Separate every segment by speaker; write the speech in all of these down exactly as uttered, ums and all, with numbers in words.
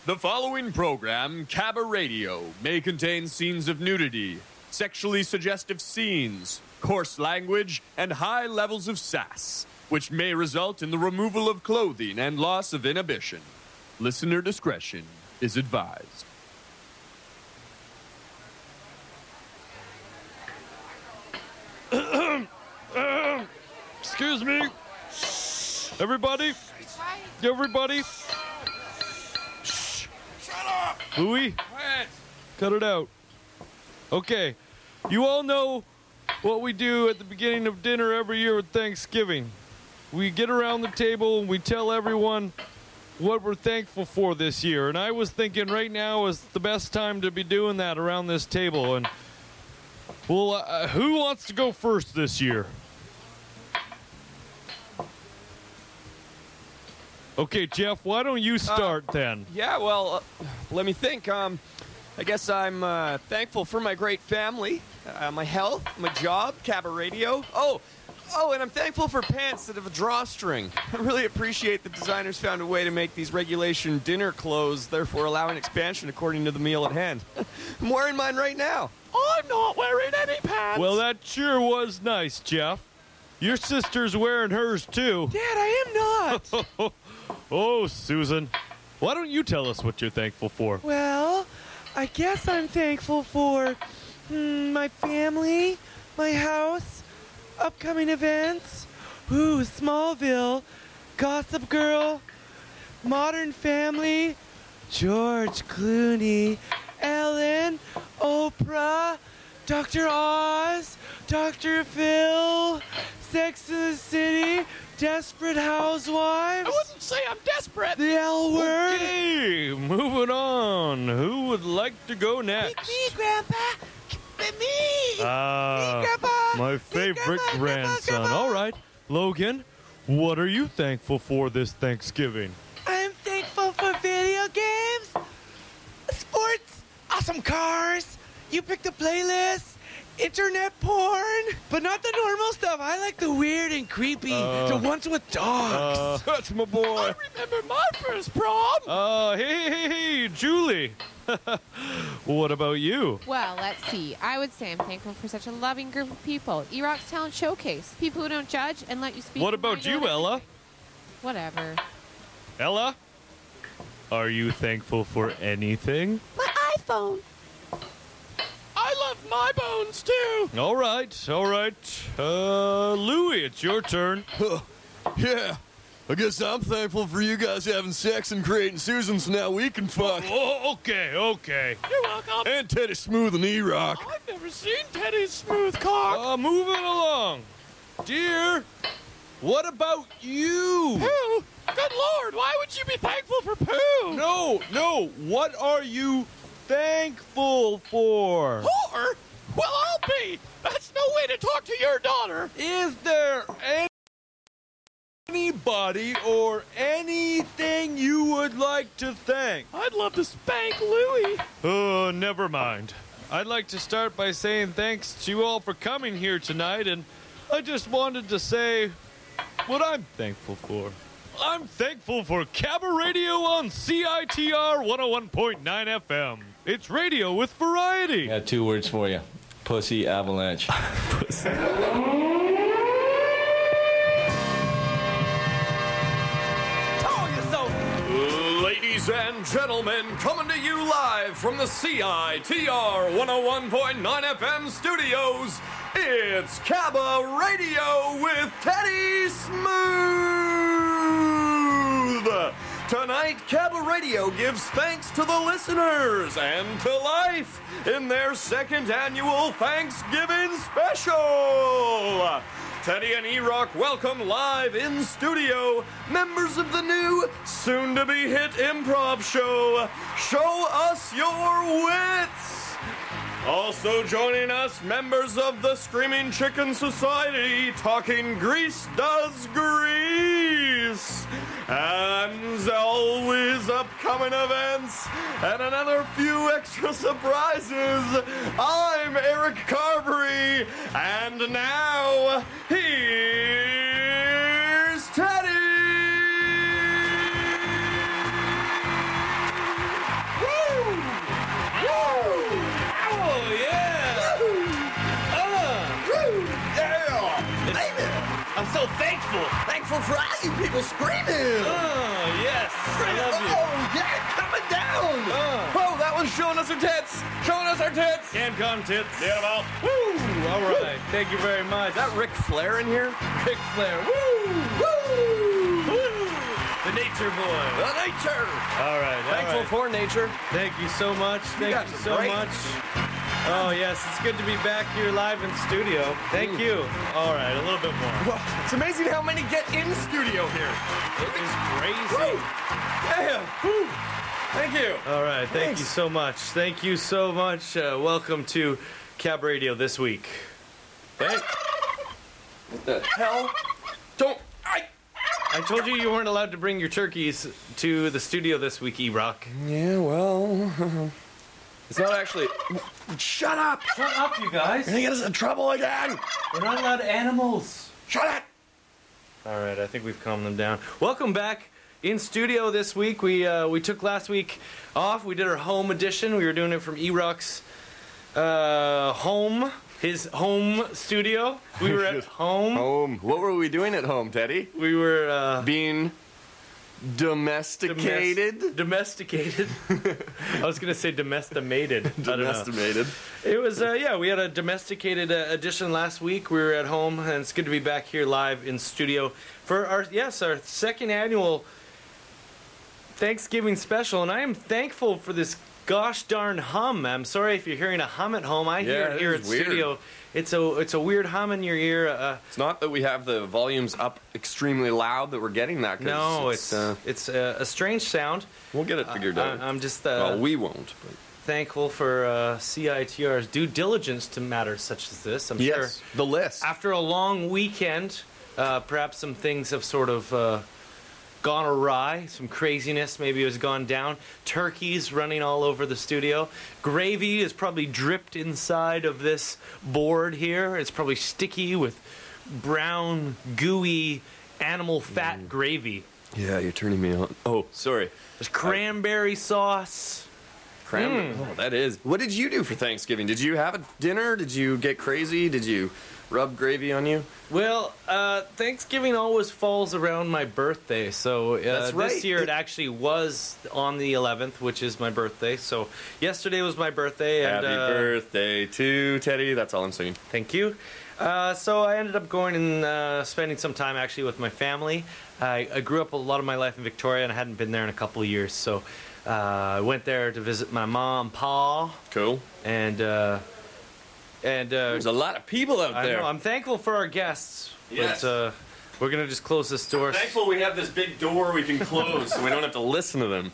Speaker 1: The following program, Cabba Radio, may contain scenes of nudity, sexually suggestive scenes, coarse language, and high levels of sass, which may result in the removal of clothing and loss of inhibition. Listener discretion is advised.
Speaker 2: Excuse me. Everybody. Everybody.
Speaker 3: Shut up!
Speaker 2: Louis,
Speaker 3: Quiet!
Speaker 2: cut it out. Okay. You all know what we do at the beginning of dinner every year with Thanksgiving. We get around the table and we tell everyone what we're thankful for this year. And I was thinking right now is the best time to be doing that around this table. And well, uh, who wants to go first this year? Okay, Jeff, why don't you start uh, then?
Speaker 4: Yeah, well, uh, let me think. Um, I guess I'm uh, thankful for my great family, uh, my health, my job, Cabba Radio. Oh, oh, and I'm thankful for pants that have a drawstring. I really appreciate the designers found a way to make these regulation dinner clothes, therefore allowing expansion according to the meal at hand. I'm wearing mine right now.
Speaker 3: I'm not wearing any pants!
Speaker 2: Well, that sure was nice, Jeff. Your sister's wearing hers, too.
Speaker 3: Dad, I am not!
Speaker 2: Oh, Susan, why don't you tell us what you're thankful for?
Speaker 3: Well, I guess I'm thankful for hmm, my family, my house, upcoming events, ooh, Smallville, Gossip Girl, Modern Family, George Clooney, Ellen, Oprah, Doctor Oz, Doctor Phil, Sex and the City, Desperate Housewives.
Speaker 5: I wouldn't say I'm desperate.
Speaker 3: The L Word.
Speaker 2: Okay, moving on. Who would like to go next?
Speaker 3: Me, Grandpa. Me.
Speaker 2: Ah,
Speaker 3: me, Grandpa.
Speaker 2: my
Speaker 3: Me,
Speaker 2: favorite
Speaker 3: Grandma,
Speaker 2: grandson.
Speaker 3: Grandma, Grandma.
Speaker 2: All right, Logan, what are you thankful for this Thanksgiving?
Speaker 3: I'm thankful for video games, sports, awesome cars. You picked the playlist. Internet porn, but not the normal stuff. I like the weird and creepy,
Speaker 2: Uh,
Speaker 3: the ones with dogs.
Speaker 2: Uh, that's my boy.
Speaker 5: I remember my first prom.
Speaker 2: Uh, hey, hey, hey, Julie. What about you?
Speaker 6: Well, let's see. I would say I'm thankful for such a loving group of people. E-Rock's Talent Showcase. People who don't judge and let you speak.
Speaker 2: What
Speaker 6: your
Speaker 2: about
Speaker 6: mind
Speaker 2: you,
Speaker 6: on
Speaker 2: Ella?
Speaker 6: everything. Whatever.
Speaker 2: Ella? Are you thankful for anything?
Speaker 3: My iPhone.
Speaker 5: I love my bones too.
Speaker 2: All right, all right. Uh, Louie, it's your turn.
Speaker 7: Yeah, I guess I'm thankful for you guys having sex and creating Susan so now we can fuck.
Speaker 2: Oh, okay, okay.
Speaker 5: You're welcome.
Speaker 7: And Teddy Smooth and E-Rock.
Speaker 5: I've never seen Teddy's smooth cock.
Speaker 2: Uh, moving along. Dear, what about you?
Speaker 5: Pooh? Good Lord, why would you be thankful for poo?
Speaker 2: No, no, what are you thankful for?
Speaker 5: Whore? Well, I'll be. That's no way to talk to your daughter.
Speaker 2: Is there anybody or anything you would like to thank?
Speaker 5: I'd love to spank Louie.
Speaker 2: Oh, never mind. I'd like to start by saying thanks to you all for coming here tonight, and I just wanted to say what I'm thankful for. I'm thankful for Cabba Radio on C I T R one oh one point nine F M. It's radio with variety.
Speaker 8: I got two words for you. Pussy avalanche. Pussy.
Speaker 1: Ladies and gentlemen, coming to you live from the C I T R one oh one point nine F M studios, it's Cabba Radio with Teddy Smooth. Tonight, Cabba Radio gives thanks to the listeners and to life in their second annual Thanksgiving special. Teddy and E-Rock welcome live in studio members of the new, soon-to-be-hit improv show, Show Us Your Wits. Also joining us, members of the Screaming Chicken Society, talking Grease Does Grease. And always upcoming events and another few extra surprises. I'm Eric Carberry, and now here's Teddy. you people screaming.
Speaker 2: Oh, yes. I love you.
Speaker 1: Oh, yeah, coming down.
Speaker 2: Oh.
Speaker 1: Oh, that one's showing us her tits. Showing us her tits.
Speaker 2: CanCon tits.
Speaker 1: Yeah, well.
Speaker 2: Woo! All right. Thank you very much.
Speaker 1: Is that Ric Flair in here?
Speaker 2: Ric Flair. Woo!
Speaker 1: Woo!
Speaker 2: Woo! The Nature Boy.
Speaker 1: The nature.
Speaker 2: All right. all
Speaker 1: Thankful
Speaker 2: right.
Speaker 1: for nature.
Speaker 2: Thank you so much. Thank
Speaker 1: guys
Speaker 2: you
Speaker 1: are
Speaker 2: so
Speaker 1: great.
Speaker 2: much. Oh, yes. It's good to be back here live in studio. Thank
Speaker 1: Mm.
Speaker 2: you. All right. A little bit more.
Speaker 1: Well, it's amazing how many get in studio here.
Speaker 2: It is crazy.
Speaker 1: Woo! Damn. Woo. Thank you.
Speaker 2: All right. Thank
Speaker 1: Thanks.
Speaker 2: you so much. Thank you so much. Uh, welcome to Cab Radio this week.
Speaker 1: Hey. What the hell? Don't. I.
Speaker 2: I told you you weren't allowed to bring your turkeys to the studio this week, E-Rock.
Speaker 1: Yeah, well. It's not actually. Shut up!
Speaker 2: Shut up, you guys.
Speaker 1: You're gonna get us in trouble again!
Speaker 2: We're not allowed animals.
Speaker 1: Shut up!
Speaker 2: All right, I think we've calmed them down. Welcome back in studio this week. We uh, we took last week off. We did our home edition. We were doing it from E-Rock's uh, home, his home studio. We were at home.
Speaker 1: Home. What were we doing at home, Teddy?
Speaker 2: We were uh,
Speaker 1: Being domesticated?
Speaker 2: Domest- domesticated. I was gonna say domesticated. I don't know.
Speaker 1: Domesticated.
Speaker 2: It was, uh, yeah, we had a domesticated uh, edition last week. We were at home, and it's good to be back here live in studio for our, yes, our second annual Thanksgiving special. And I am thankful for this gosh darn hum. I'm sorry if you're hearing a hum at home. I hear
Speaker 1: Yeah,
Speaker 2: it
Speaker 1: it
Speaker 2: here at
Speaker 1: is weird.
Speaker 2: studio. It's a, it's a weird hum in your ear. Uh,
Speaker 1: It's not that we have the volumes up extremely loud that we're getting that. 'cause
Speaker 2: no, it's,
Speaker 1: uh,
Speaker 2: it's uh, a strange sound.
Speaker 1: we'll get it figured
Speaker 2: I,
Speaker 1: out.
Speaker 2: I'm just uh,
Speaker 1: well, we won't. But.
Speaker 2: thankful for uh, C I T R's due diligence to matters such as this. I'm sure.
Speaker 1: Yes, the list.
Speaker 2: After a long weekend, uh, perhaps some things have sort of uh, gone awry. Some craziness maybe has gone down. Turkeys running all over the studio. Gravy is probably dripped inside of this board here. It's probably sticky with brown, gooey animal fat
Speaker 1: Mm.
Speaker 2: gravy.
Speaker 1: Yeah, you're turning me on. Oh, sorry.
Speaker 2: There's cranberry sauce.
Speaker 1: Cranberry. Oh, that is. What did you do for Thanksgiving? Did you have a dinner? Did you get crazy? Did you rub gravy on you?
Speaker 2: Well, uh, Thanksgiving always falls around my birthday, so uh,
Speaker 1: That's right.
Speaker 2: this year it actually was on the eleventh, which is my birthday. So yesterday was my birthday, and
Speaker 1: Happy
Speaker 2: uh,
Speaker 1: birthday to Teddy. That's all I'm saying.
Speaker 2: thank you. Uh, so I ended up going and uh, spending some time actually with my family. I, I grew up a lot of my life in Victoria, and I hadn't been there in a couple of years, so uh, I went there to visit my mom, pa,
Speaker 1: Cool.
Speaker 2: and uh, and uh,
Speaker 1: There's a lot of people out
Speaker 2: I
Speaker 1: there.
Speaker 2: know I'm thankful for our guests,
Speaker 1: Yes.
Speaker 2: but uh, we're gonna just close this door.
Speaker 1: Thankful we have this big door we can close so we don't have to listen to them.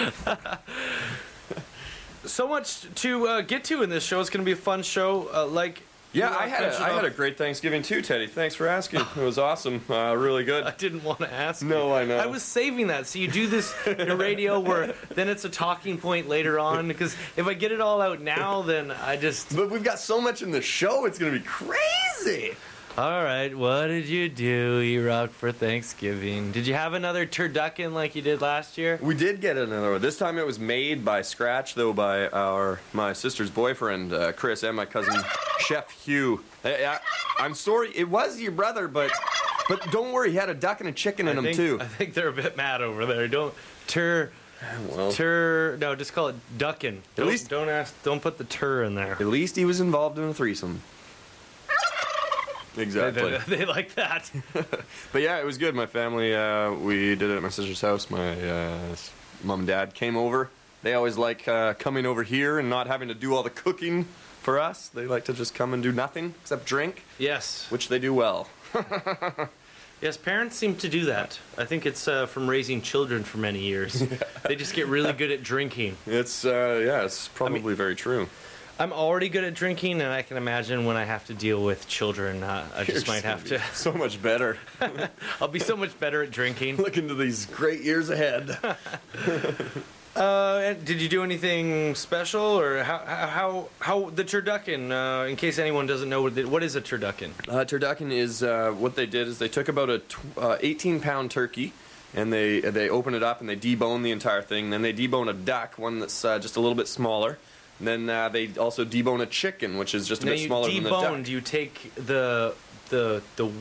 Speaker 2: So much to uh, get to in this show. It's going to be a fun show. Uh, like
Speaker 1: Yeah,
Speaker 2: you
Speaker 1: I had a,
Speaker 2: mentioned
Speaker 1: I had a
Speaker 2: off-
Speaker 1: great Thanksgiving too, Teddy. Thanks for asking. It was awesome. Uh, really good.
Speaker 2: I didn't want to ask.
Speaker 1: No,
Speaker 2: you.
Speaker 1: I know.
Speaker 2: I was saving that. So you do this in radio where then it's a talking point later on. Because if I get it all out now, then I just.
Speaker 1: But we've got so much in the show, it's going to be crazy.
Speaker 2: All right. What did you do, E-Rock, for Thanksgiving? Did you have another turducken like you did last year?
Speaker 1: We did get another one. This time it was made by scratch, though, by our my sister's boyfriend, uh, Chris, and my cousin, Chef Hugh. I, I, I'm sorry, it was your brother, but but don't worry, he had a duck and a chicken in
Speaker 2: I
Speaker 1: him,
Speaker 2: think,
Speaker 1: too.
Speaker 2: I think they're a bit mad over there. Don't tur.
Speaker 1: Well,
Speaker 2: Tur. No, just call it duckin. Don't,
Speaker 1: least-
Speaker 2: don't ask. Don't put the tur in there.
Speaker 1: at least he was involved in a threesome.
Speaker 2: They,
Speaker 1: Exactly.
Speaker 2: they, they like that.
Speaker 1: But yeah, it was good. My family, uh, we did it at my sister's house. My uh, mom and dad came over. They always like uh, coming over here and not having to do all the cooking for us. They like to just come and do nothing except drink,
Speaker 2: Yes.
Speaker 1: which they do well.
Speaker 2: Yes, parents seem to do that. I think it's uh, from raising children for many years. They just get really good at drinking.
Speaker 1: It's, uh, yeah, it's probably very true.
Speaker 2: I'm already good at drinking, and I can imagine when I have to deal with children, uh, I just
Speaker 1: You're
Speaker 2: might have to.
Speaker 1: gonna be so much better.
Speaker 2: I'll be so much better at drinking.
Speaker 1: Look into these great years ahead.
Speaker 2: Uh, and did you do anything special, or how how how the turducken? Uh, in case anyone doesn't know what, the, what is a turducken?
Speaker 1: Uh, turducken is uh, what they did is they took about a tw- uh, eighteen pound turkey and they they open it up and they debone the entire thing. Then they debone a duck, one that's uh, just a little bit smaller. And then uh, they also debone a chicken, which is just a
Speaker 2: Now
Speaker 1: bit
Speaker 2: you
Speaker 1: smaller than the duck.
Speaker 2: deboned. You take the the the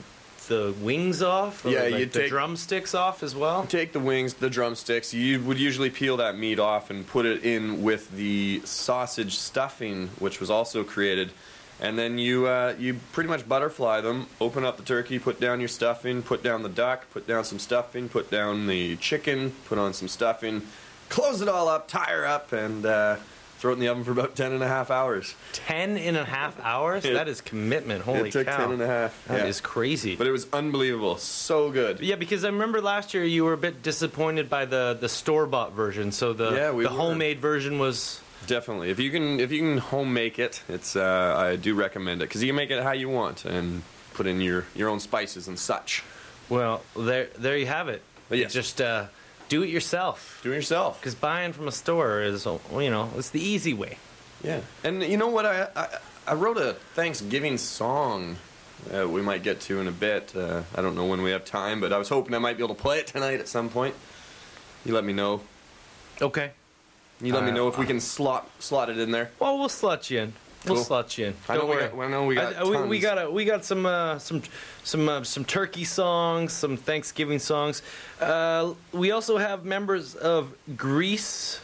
Speaker 9: the wings off? Or
Speaker 1: Yeah,
Speaker 9: like
Speaker 1: you
Speaker 9: the
Speaker 1: take-
Speaker 9: drumsticks off as well?
Speaker 1: Take the wings, the drumsticks. You would usually peel that meat off and put it in with the sausage stuffing, which was also created. And then you uh, you pretty much butterfly them, open up the turkey, put down your stuffing, put down the duck, put down some stuffing, put down the chicken, put on some stuffing, close it all up, tie her up, and uh, throw it in the oven for about ten and a half hours.
Speaker 9: Ten and a half hours?
Speaker 1: It-
Speaker 9: that is commitment. Holy
Speaker 1: it took
Speaker 9: cow.
Speaker 1: ten and a half.
Speaker 9: That
Speaker 1: yeah.
Speaker 9: is crazy.
Speaker 1: But it was unbelievable. So good.
Speaker 9: Yeah, because I remember last year you were a bit disappointed by the, the store-bought version, so the,
Speaker 1: Yeah, we
Speaker 9: the
Speaker 1: were.
Speaker 9: homemade version was...
Speaker 1: Definitely. If you can if you can home make it, it's uh, I do recommend it because you can make it how you want and put in your, your own spices and such.
Speaker 9: Well, there there you have it.
Speaker 1: But yes.
Speaker 9: Just uh, do it yourself.
Speaker 1: Do it yourself.
Speaker 9: Because buying from a store is, you know, it's the easy way.
Speaker 1: Yeah. And you know what? I I, I wrote a Thanksgiving song uh, we might get to in a bit. Uh, I don't know when we have time, but I was hoping I might be able to play it tonight at some point. You let me know.
Speaker 9: Okay.
Speaker 1: You let me
Speaker 9: Uh,
Speaker 1: know if we can slot slot it in there.
Speaker 9: Well, we'll slot you in. We'll
Speaker 1: Cool.
Speaker 9: slot you in.
Speaker 1: I know
Speaker 9: Don't
Speaker 1: we
Speaker 9: worry.
Speaker 1: got- I know we got
Speaker 9: I- we, we
Speaker 1: tons.
Speaker 9: got a, we got some uh, some some uh, some turkey songs, some Thanksgiving songs. Uh, we also have members of Grease,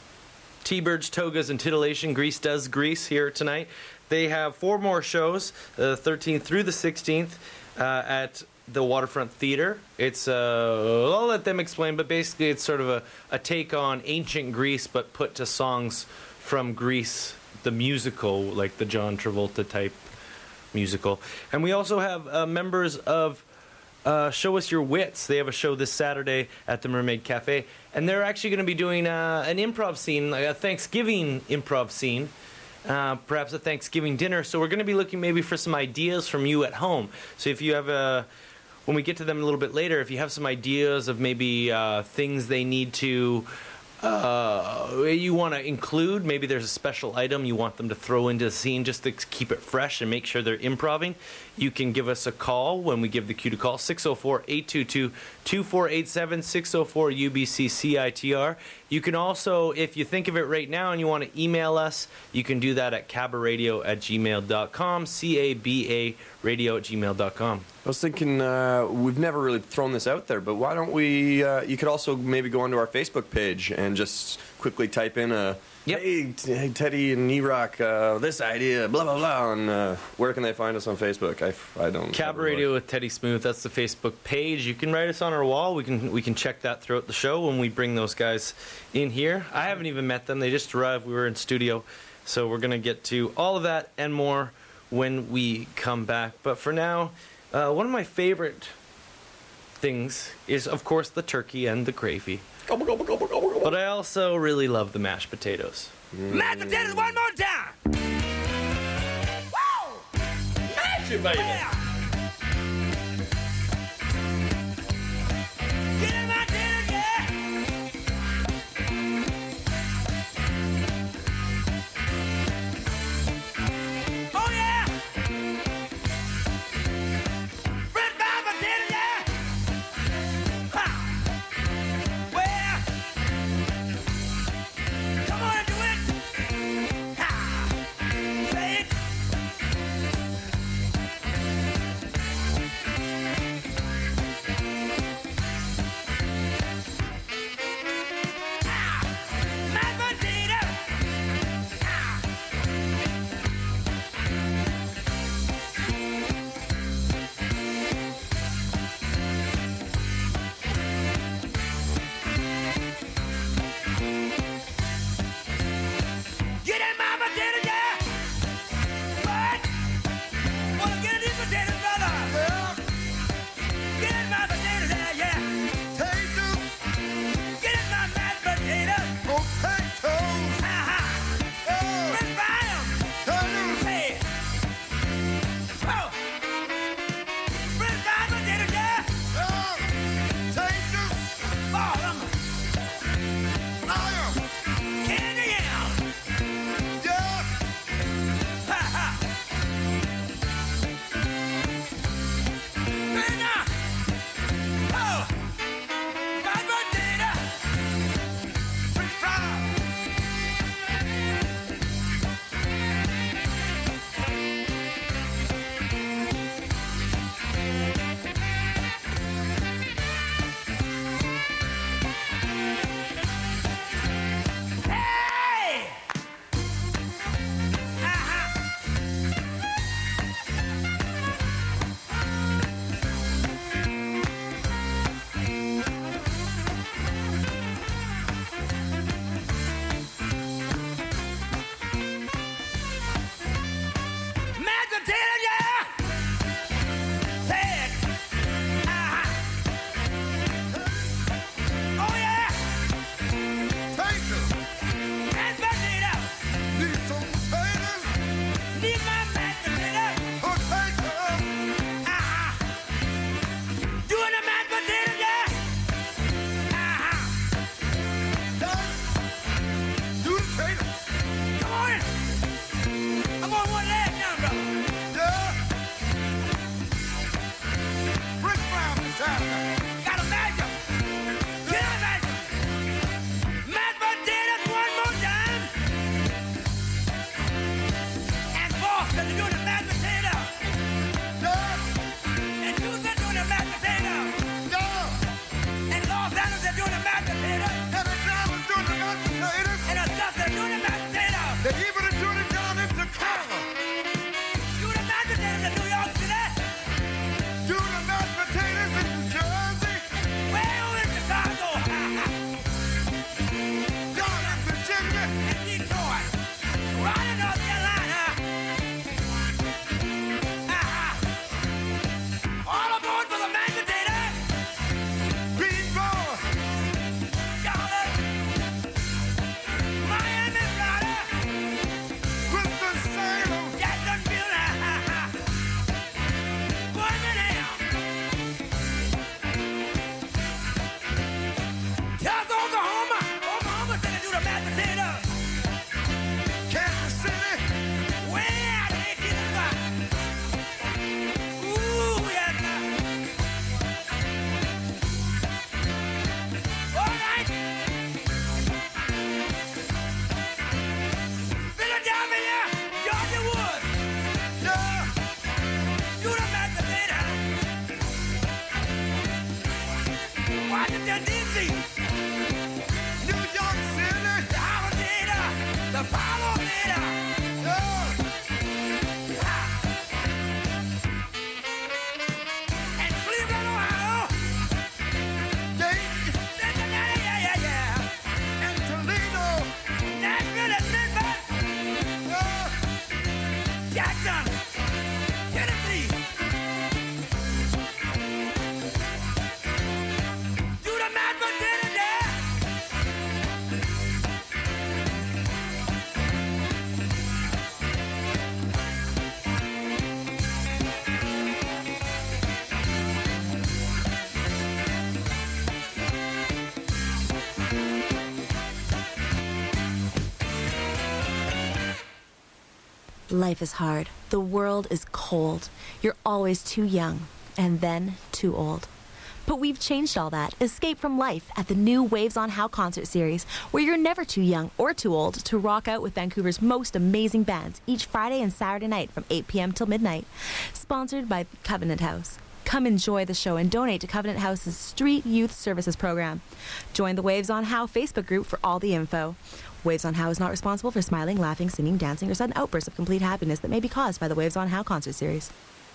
Speaker 9: T-Birds, Togas, and Titillation. Grease does Grease here tonight. They have four more shows, uh, the thirteenth through the sixteenth, uh, at the Waterfront Theater. It's, uh, I'll let them explain, but basically it's sort of a, a take on ancient Greece, but put to songs from Grease, the musical, like the John Travolta type musical. And we also have uh, members of uh, Show Us Your Wits. They have a show this Saturday at the Mermaid Cafe, and they're actually going to be doing uh, an improv scene, like a Thanksgiving improv scene. Uh, perhaps a Thanksgiving dinner. So we're going to be looking maybe for some ideas from you at home. So if you have a, when we get to them a little bit later, if you have some ideas of maybe uh, things they need to, uh, you want to include, maybe there's a special item you want them to throw into the scene just to keep it fresh and make sure they're improving, you can give us a call when we give the cue to call, six oh four, eight two two, two four eight seven, six oh four U B C C I T R. You can also, if you think of it right now and you want to email us, you can do that at cabaradio at gmail dot com, C A B A radio at gmail dot com.
Speaker 1: I was thinking uh, we've never really thrown this out there, but why don't we? Uh, you could also maybe go onto our Facebook page and just quickly type in a
Speaker 9: Yep.
Speaker 1: hey, t- hey Teddy and E-Rock, uh, this idea, blah blah blah. And uh, where can they find us on Facebook? I, f- I don't.
Speaker 9: Cab
Speaker 1: never
Speaker 9: Radio
Speaker 1: look.
Speaker 9: with Teddy Smooth. That's the Facebook page. You can write us on our wall. We can we can check that throughout the show when we bring those guys in here. I haven't even met them. They just arrived. We were in studio, so we're gonna get to all of that and more when we come back. But for now, uh, one of my favorite things is, of course, the turkey and the gravy.
Speaker 1: Gobble, gobble, gobble, gobble, gobble.
Speaker 9: But I also really love the mashed potatoes.
Speaker 5: Mashed potatoes one more time. Woo! Mash it, baby. Get in my dinner, yeah. Oh yeah. French fry potato, yeah. Ha. Well. Come on and do it! Ha! Say it!
Speaker 10: Life is hard. The world is cold. You're always too young, and then too old. But we've changed all that. Escape from life at the new Waves on How concert series, where you're never too young or too old to rock out with Vancouver's most amazing bands each Friday and Saturday night from eight p.m. till midnight. Sponsored by Covenant House. Come enjoy the show and donate to Covenant House's Street Youth Services program. Join the Waves on How Facebook group for all the info. Waves on How is not responsible for smiling, laughing, singing, dancing, or sudden outbursts of complete happiness that may be caused by the Waves on How concert series.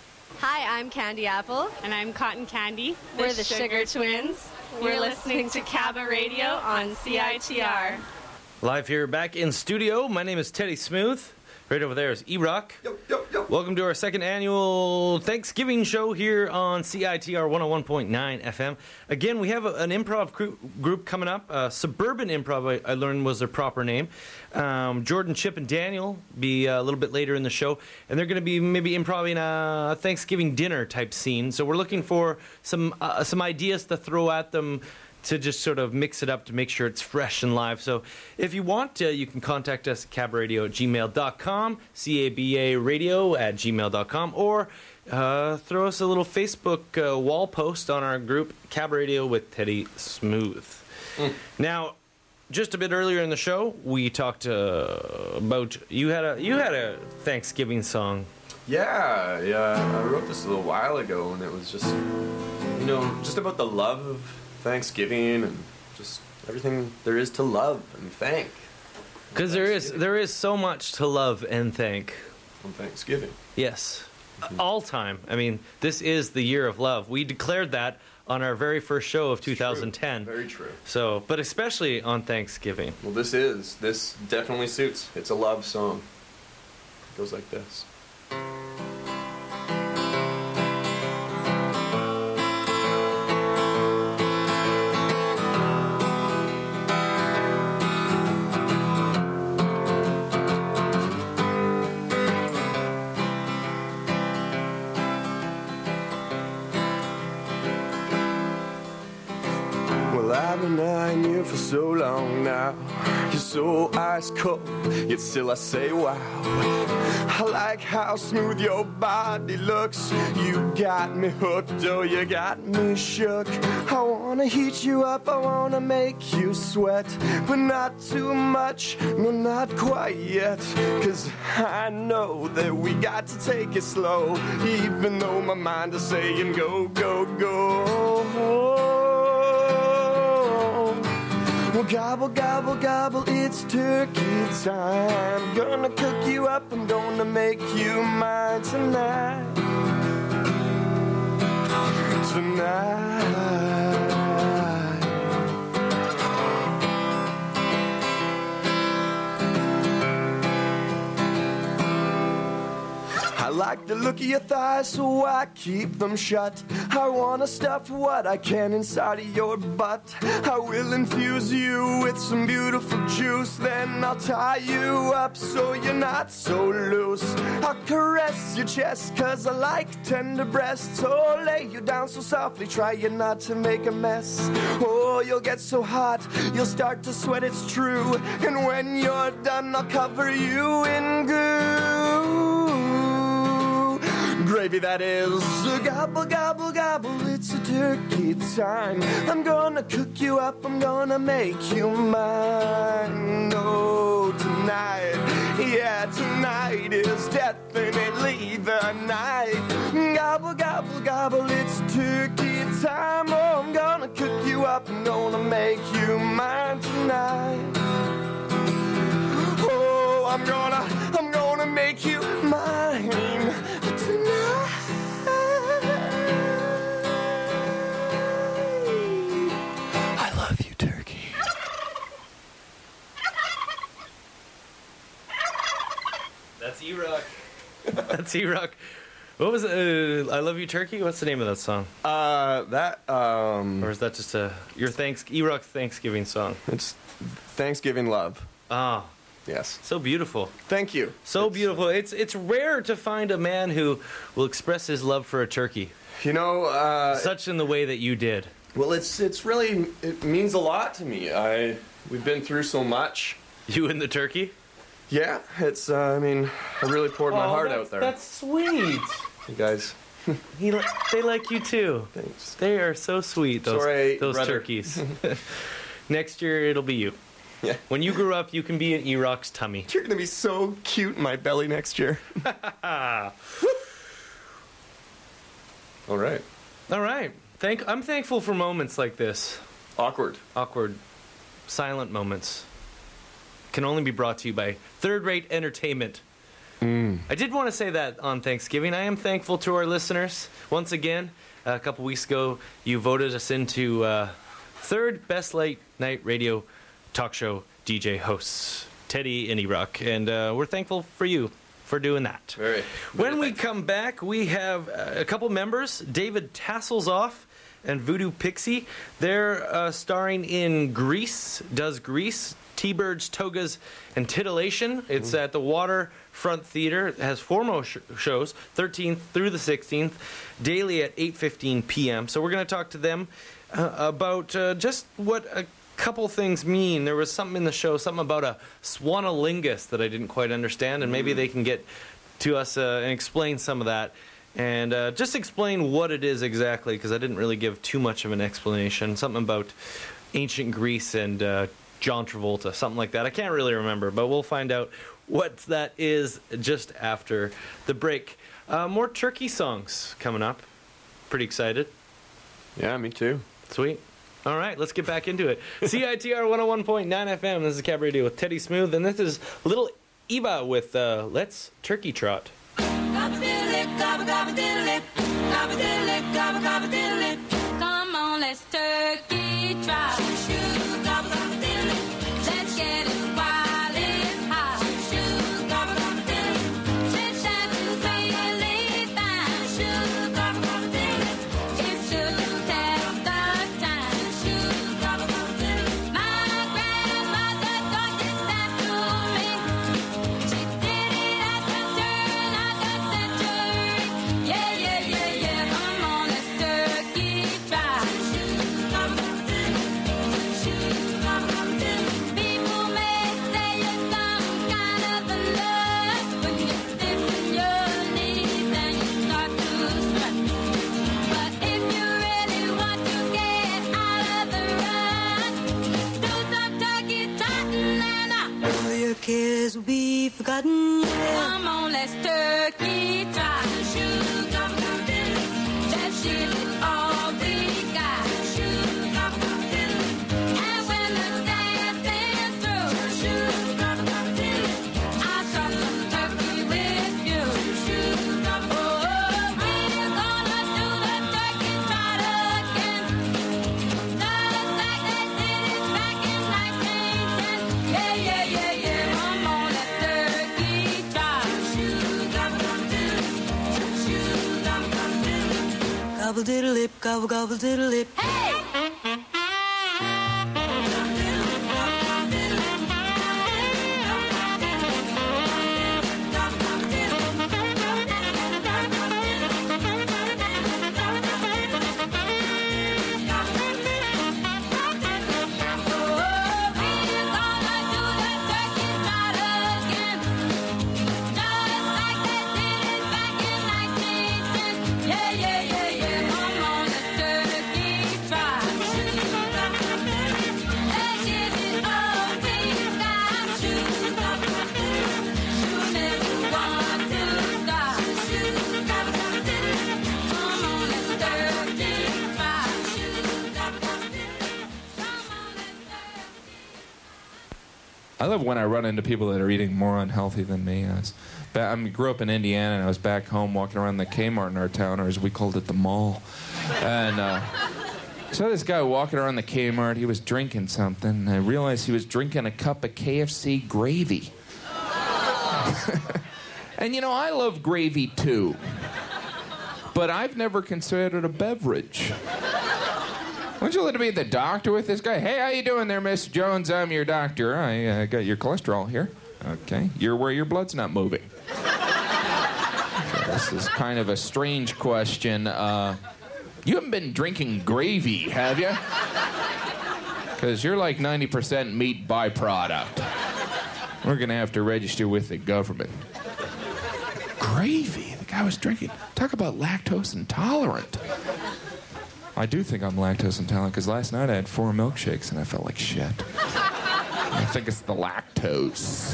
Speaker 11: Hi, I'm Candy Apple. And I'm Cotton Candy. We're the Sugar, Sugar Twins. We're listening to Cabba Radio on C I T R.
Speaker 9: Live here back in studio. My name is Teddy Smooth. Right over there is E-Rock. Yo, yo, yo. Welcome to our second annual Thanksgiving show here on C I T R one oh one point nine F M. Again, we have a, an improv group, group coming up. Uh, Suburban Improv, I, I learned, was their proper name. Um, Jordan, Chip, and Daniel be uh, a little bit later in the show. And they're going to be maybe improvising a Thanksgiving dinner type scene. So we're looking for some uh, some ideas to throw at them to just sort of mix it up to make sure it's fresh and live. So if you want, uh, you can contact us at cabradio at gmail dot com, C A B A radio at gmail dot com, or uh, throw us a little Facebook uh, wall post on our group, Cab Radio with Teddy Smooth. Mm. Now, just a bit earlier in the show, we talked uh, about, you had a you had a Thanksgiving song.
Speaker 12: Yeah, yeah, I wrote this a little while ago, and it was just, you know, just about the love of Thanksgiving and just everything there is to love and thank.
Speaker 9: Because there is there is so much to love and thank
Speaker 12: on Thanksgiving.
Speaker 9: Yes, mm-hmm. All time. I mean, this is the year of love. We declared that on our very first show of two thousand ten.
Speaker 12: True. Very true.
Speaker 9: So, but especially on Thanksgiving.
Speaker 12: Well, this is this definitely suits. It's a love song. It goes like this.
Speaker 7: I've been eyeing you for so long now. You're so ice cold, yet still I say wow. I like how smooth your body looks. You got me hooked, oh you got me shook. I wanna heat you up, I wanna make you sweat, but not too much, no not quite yet. Cause I know that we got to take it slow, even though my mind is saying go, go, go. Well, gobble, gobble, gobble, it's turkey time. Gonna cook you up, I'm gonna make you mine tonight. Tonight. like the look of your thighs, so I keep them shut. I wanna stuff what I can inside of your butt. I will infuse you with some beautiful juice, then I'll tie you up so you're not so loose. I'll caress your chest cause I like tender breasts. So lay you down so softly, trying not to make a mess. Oh, you'll get so hot, you'll start to sweat, it's true. And when you're done, I'll cover you in goo. Gravy, that is. Gobble, gobble, gobble, it's a turkey time. I'm gonna cook you up, I'm gonna make you mine. Oh, tonight, yeah, tonight is definitely the night. Gobble, gobble, gobble, it's turkey time. Oh, I'm gonna cook you up, I'm gonna make you mine tonight. Oh, I'm gonna, I'm gonna make you mine tonight. I love you, turkey.
Speaker 9: That's E-Rock. That's E-Rock. What was it? Uh, I Love You, Turkey? What's the name of that song?
Speaker 12: Uh, that, um...
Speaker 9: Or is that just a... Your thanks... E-Rock Thanksgiving song?
Speaker 12: It's Thanksgiving Love.
Speaker 9: Ah.
Speaker 12: Yes.
Speaker 9: So beautiful.
Speaker 12: Thank you.
Speaker 9: So it's, beautiful. It's it's rare to find a man who will express his love for a turkey.
Speaker 12: You know, uh...
Speaker 9: Such in the way that you did.
Speaker 12: Well, it's it's really... It means a lot to me. I... We've been through so much.
Speaker 9: You and the turkey?
Speaker 12: Yeah. It's, uh, I mean, I really poured my
Speaker 9: oh,
Speaker 12: heart out there.
Speaker 9: That's sweet.
Speaker 12: You guys...
Speaker 9: he, they like you too.
Speaker 12: Thanks.
Speaker 9: They are so sweet, those,
Speaker 12: Sorry,
Speaker 9: those
Speaker 12: brother.
Speaker 9: turkeys. Next year, it'll be you.
Speaker 12: Yeah.
Speaker 9: When you grew up, you can be in E-Rock's tummy.
Speaker 12: You're gonna be so cute in my belly next year. All right.
Speaker 9: All right. Thank. I'm thankful for moments like this.
Speaker 12: Awkward.
Speaker 9: Awkward. Silent moments. Can only be brought to you by Third Rate Entertainment.
Speaker 12: Mm.
Speaker 9: I did want to say that on Thanksgiving. I am thankful to our listeners. Once again, a couple weeks ago, you voted us into uh, third best late night radio talk show D J hosts, Teddy and E-Rock. And uh, we're thankful for you for doing that.
Speaker 12: Very.
Speaker 9: When we come back, we have uh, a couple members, David Tasselsoff and Voodoo Pixie. They're uh, starring in Grease, Does Grease, T-Birds, Togas, and Titillation. It's mm. at the Waterfront Theater. It has four more sh- shows, thirteenth through the sixteenth, daily at eight fifteen p.m. So we're going to talk to them uh, about uh, just what a couple things mean. There was something in the show, something about a swanolingus that I didn't quite understand, and maybe mm. they can get to us uh, and explain some of that. And uh, just explain what it is exactly, because I didn't really give too much of an explanation. Something about ancient Greece and uh, John Travolta, something like that. I can't really remember, but we'll find out what that is just after the break. Uh, more turkey songs coming up. Pretty excited.
Speaker 12: Yeah, me too.
Speaker 9: Sweet. All right, let's get back into it. C I T R one oh one point nine F M. This is Cab Radio with Teddy Smooth, and this is Little Eva with uh, Let's Turkey Trot.
Speaker 13: Come on, let's turkey trot. Let's get it while it's hot. Let's dance and really fine. It's to test the time. My grandmother taught this dance to me. She did it at the turn of the century. Yeah, yeah, yeah, yeah. Come on, let's turkey trot. People may say you're some kind of a nut when you dip in your knees and you start to strut. But if you really want to get out of the rut, do some turkey trotting and all your cares will be forgotten. Come on, let's turkey trot. Let's give it all we got. And when the dance is through, I'll chop some turkey with you. Oh, we're gonna do the turkey trot again, just like they did it back in nineteen ten. Yeah, yeah, yeah, yeah. Come on, let's turkey trot.
Speaker 14: gobble diddle lip, gobble gobble diddle lip.
Speaker 13: Yeah, yeah, yeah, yeah, come on, let's turkey try. Let's give it all to you guys. Shoot, shoot if you want to stop. Shoot, come on, let's turkey try. Shoot,
Speaker 15: I love when I run into people that are eating more unhealthy than me. I, was ba- I grew up in Indiana, and I was back home walking around the Kmart in our town, or as we called it, the mall. And uh, saw this guy walking around the Kmart. He was drinking something, and I realized he was drinking a cup of K F C gravy. And, you know, I love gravy, too. But I've never considered it a beverage. Why don't you let me be the doctor with this guy? Hey, how you doing there, Miss Jones? I'm your doctor. I uh, got your cholesterol here. Okay. You're where your blood's not moving. Okay, this is kind of a strange question. Uh, you haven't been drinking gravy, have you? Because you're like ninety percent meat byproduct. We're going to have to register with the government. Gravy? The guy was drinking. Talk about lactose intolerant. I do think I'm lactose intolerant, because last night I had four milkshakes and I felt like shit. I think it's the lactose.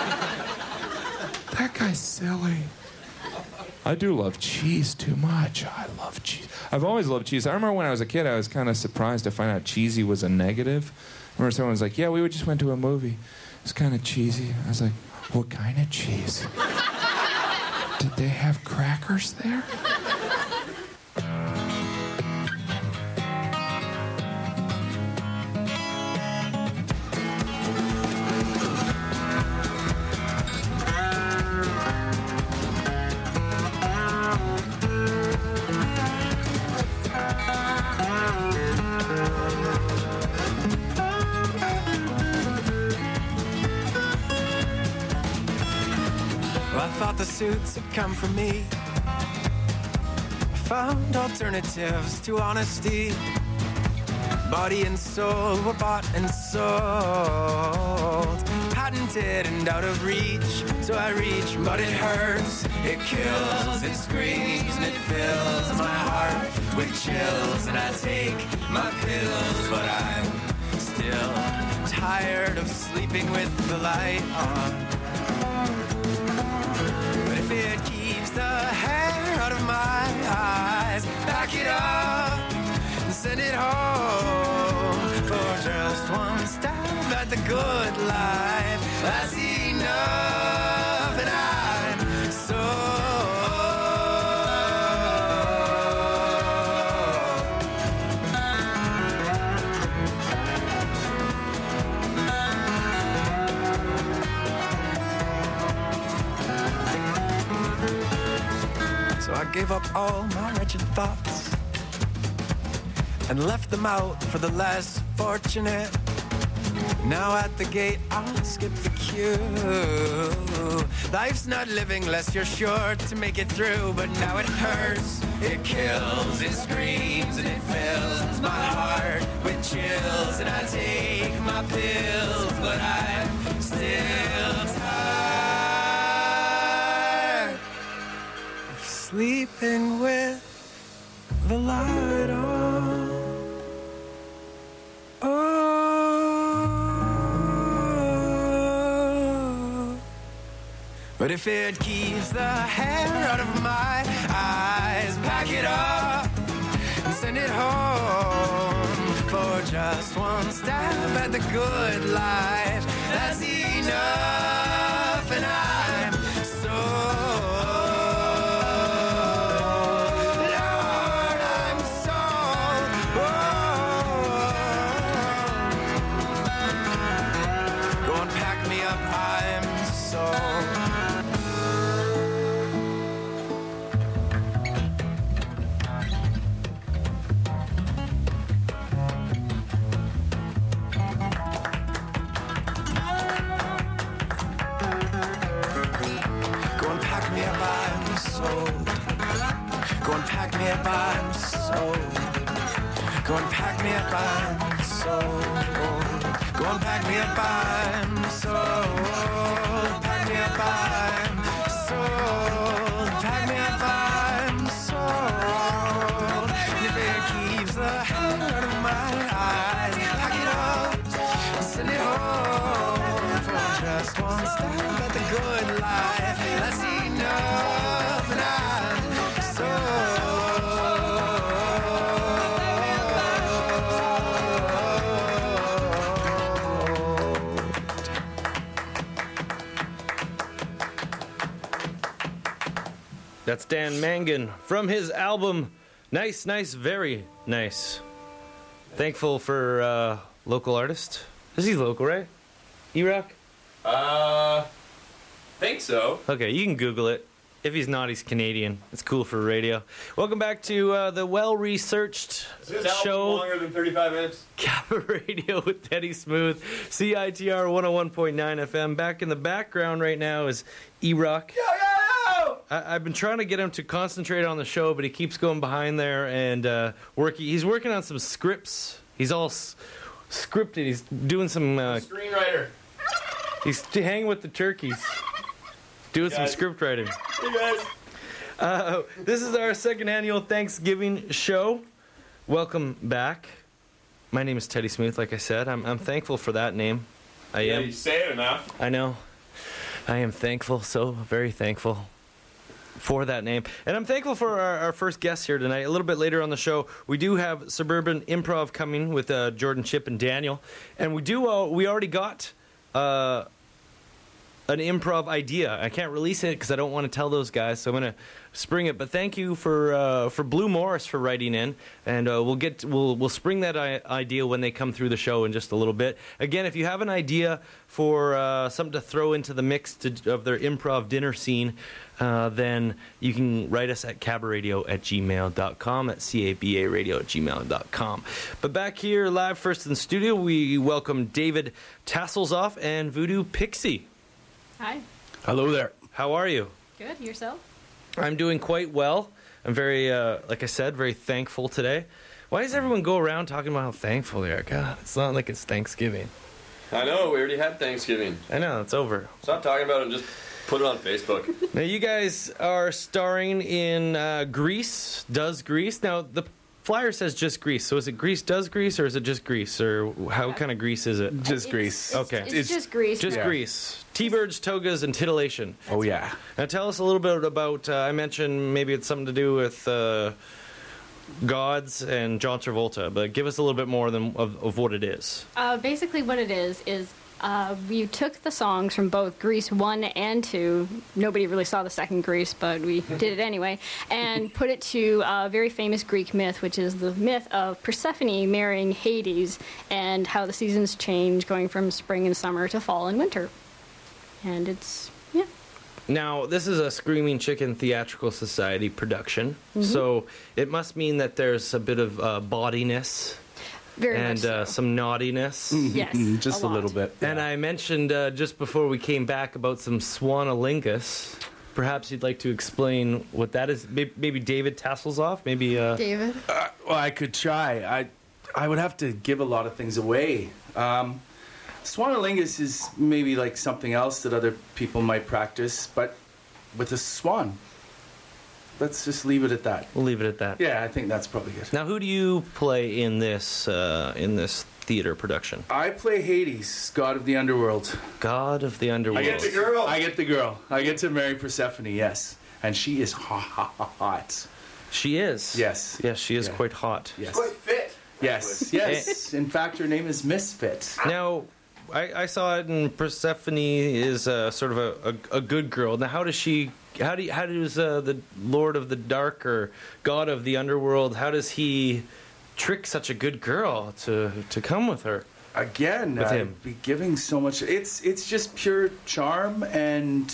Speaker 15: That guy's silly. I do love cheese too much. I love cheese. I've always loved cheese. I remember when I was a kid, I was kind of surprised to find out cheesy was a negative. I remember someone was like, yeah, we just went to a movie. It's kind of cheesy. I was like, what kind of cheese? Did they have crackers there?
Speaker 16: Well, I thought the suits had come from me. I found alternatives to honesty. Body and soul were bought and sold. Patented and out of reach. So I reach, but it hurts. It kills, it screams, and it fills my heart with chills. And I take my pills, but I'm still tired of sleeping with the light on. But if it keeps the hair out of my eyes, back it up and send it home for just one stab at the good life. That's enough, and I'm so So I gave up all my wretched thoughts and left them out for the less fortunate. Now at the gate, I'll skip the queue. Life's not living less you're sure to make it through. But now it hurts, it kills, it screams, and it fills my heart with chills. And I take my pills, but I'm still tired of sleeping with the light on. Oh, but if it keeps the hair out of my eyes, pack it up and send it home for just one stab at the good life. That's enough, and I'm so Lord, I'm so oh. Go and pack me up, I'm so up, I'm so. Go and pack me up, I'm so. Go and pack me up, I'm so. Pack me up, I'm so. Pack me up, I'm so. If it keeps the hand out of my eyes, pack it up, send it home for just one step at the good life. That's enough, and I'm so.
Speaker 9: That's Dan Mangan from his album Nice, Nice, Very Nice. Thankful for uh, local artist. Is he local, right? E-Rock?
Speaker 12: Uh, think so.
Speaker 9: Okay, you can Google it. If he's not, he's Canadian. It's cool for radio. Welcome back to uh, the well-researched
Speaker 12: Is this album
Speaker 9: show.
Speaker 12: longer than thirty-five minutes?
Speaker 9: Kappa Radio with Teddy Smooth. C I T R one oh one point nine F M. Back in the background right now is E-Rock.
Speaker 12: Yo, yo, yo!
Speaker 9: I- I've been trying to get him to concentrate on the show, but he keeps going behind there and uh, working. He's working on some scripts. He's all s- scripted. He's doing some... Uh,
Speaker 12: Screenwriter.
Speaker 9: he's hanging with the turkeys. Doing some
Speaker 12: Guys.
Speaker 9: script writing.
Speaker 12: Hey, guys.
Speaker 9: Uh, this is our second annual Thanksgiving show. Welcome back. My name is Teddy Smooth, like I said. I'm, I'm thankful for that name. I
Speaker 12: Yeah,
Speaker 9: am.
Speaker 12: you say it enough.
Speaker 9: I know. I am thankful, so very thankful for that name. And I'm thankful for our, our first guest here tonight. A little bit later on the show, we do have Suburban Improv coming with uh, Jordan, Chip, and Daniel. And we do. Uh, we already got... Uh, an improv idea. I can't release it because I don't want to tell those guys, so I'm going to spring it. But thank you for uh, for Blue Morris for writing in, and uh, we'll get we'll we'll spring that I- idea when they come through the show in just a little bit. Again, if you have an idea for uh, something to throw into the mix to, of their improv dinner scene, uh, then you can write us at cabaradio at gmail dot com, at C A B A radio at gmail dot com. But back here live first in the studio, we welcome David Tasselsoff and Voodoo Pixie.
Speaker 11: Hi.
Speaker 9: Hello there. How are you?
Speaker 11: Good. Yourself?
Speaker 9: I'm doing quite well. I'm very, uh, like I said, very thankful today. Why does everyone go around talking about how thankful they are? God, it's not like it's Thanksgiving.
Speaker 12: I know, we already had Thanksgiving.
Speaker 9: I know, it's over.
Speaker 12: Stop talking about it and just put it on Facebook.
Speaker 9: Now, you guys are starring in uh, Grease, Does Grease. Now, the flyer says just Grease. So is it Grease Does Grease, or is it just Grease? Or how kind of Grease is it?
Speaker 17: Just Grease.
Speaker 9: Okay.
Speaker 11: It's just Grease.
Speaker 9: Just
Speaker 11: Yeah.
Speaker 9: Grease. T-birds, togas, and titillation.
Speaker 17: Oh, yeah.
Speaker 9: Now tell us a little bit about, uh, I mentioned maybe it's something to do with uh, gods and John Travolta, but give us a little bit more than of, of what it is.
Speaker 11: Uh, basically, what it is is uh, we took the songs from both Grease one and two. Nobody really saw the second Grease, but we did it anyway, and put it to a very famous Greek myth, which is the myth of Persephone marrying Hades and how the seasons change, going from spring and summer to fall and winter. And it's, yeah.
Speaker 9: Now, this is a Screaming Chicken Theatrical Society production,
Speaker 11: Mhm.
Speaker 9: so it must mean that there's a bit of uh, bodiness.
Speaker 11: Very
Speaker 9: and
Speaker 11: much
Speaker 9: uh, some naughtiness.
Speaker 11: Yes,
Speaker 17: Just a, little bit.
Speaker 9: And I mentioned uh, just before we came back about some swanalingus. Perhaps you'd like to explain what that is. Maybe, maybe David Tasselsoff? Maybe. Uh,
Speaker 6: David?
Speaker 17: Uh, well, I could try. I I would have to give a lot of things away. Um, Swanalingus is maybe like something else that other people might practice, but with a swan. Let's just leave it at that.
Speaker 9: We'll leave it at that.
Speaker 17: Yeah, I think that's probably good.
Speaker 9: Now, who do you play in this uh, in this theater production?
Speaker 17: I play Hades, god of the underworld.
Speaker 9: God of the underworld.
Speaker 17: I get the girl. I get the girl. I get to marry Persephone, yes. And she is hot. hot.
Speaker 9: She is?
Speaker 17: Yes.
Speaker 9: Yes, she is
Speaker 17: Yeah.
Speaker 9: quite hot.
Speaker 17: Yes.
Speaker 12: Quite fit.
Speaker 17: Yes, yes. In fact, her name is Misfit.
Speaker 9: Now, I, I saw it in Persephone is uh, sort of a, a, a good girl. Now, how does she... How do you, how does uh, the Lord of the Dark or God of the Underworld, how does he trick such a good girl to to come with her?
Speaker 17: Again,
Speaker 9: With
Speaker 17: I'd
Speaker 9: him.
Speaker 17: be giving so much. It's it's just pure charm and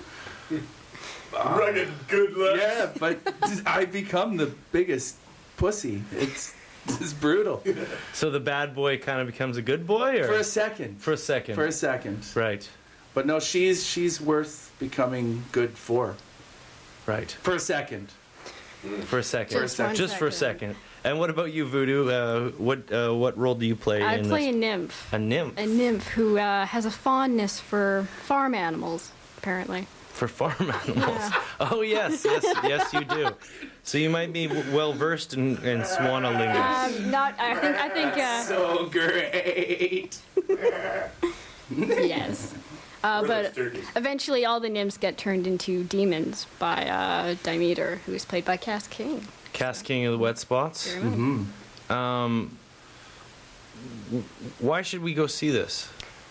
Speaker 12: Rugged good luck.
Speaker 17: yeah, but I become the biggest pussy. It's it's brutal
Speaker 9: So the bad boy kind of becomes a good boy, or
Speaker 17: for a second.
Speaker 9: for a second?
Speaker 17: For a second,
Speaker 9: Right,
Speaker 17: but no, she's she's worth becoming good for.
Speaker 9: right.
Speaker 17: For a second.
Speaker 9: For a second.
Speaker 11: Just one
Speaker 9: Just for a second. And what about you, Voodoo? Uh, what uh, what role do you play
Speaker 11: I
Speaker 9: in
Speaker 11: play
Speaker 9: this?
Speaker 11: a nymph.
Speaker 9: A nymph.
Speaker 11: A nymph who uh, has a fondness for farm animals, apparently.
Speaker 9: For farm animals. Oh yes, yes, yes, you do. So you might be w- well versed in, in Swanalingus.
Speaker 11: Um, not. I think. I think. Uh,
Speaker 17: So great.
Speaker 11: yes. Uh,
Speaker 17: Where are
Speaker 11: but
Speaker 17: those turkeys?
Speaker 11: eventually, all the nymphs get turned into demons by uh, Demeter, who is played by Cass King.
Speaker 9: Cass King of the Wet Spots.
Speaker 11: Very much.
Speaker 9: Mm-hmm. Um, w- why should we go see this?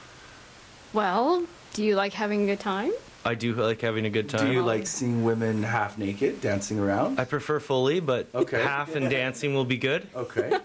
Speaker 11: Well, do you like having a good time?
Speaker 9: I do like having a good time.
Speaker 17: Do you like seeing women half naked dancing around?
Speaker 9: I prefer fully, but
Speaker 17: Okay.
Speaker 9: half and dancing will be good.
Speaker 17: Okay.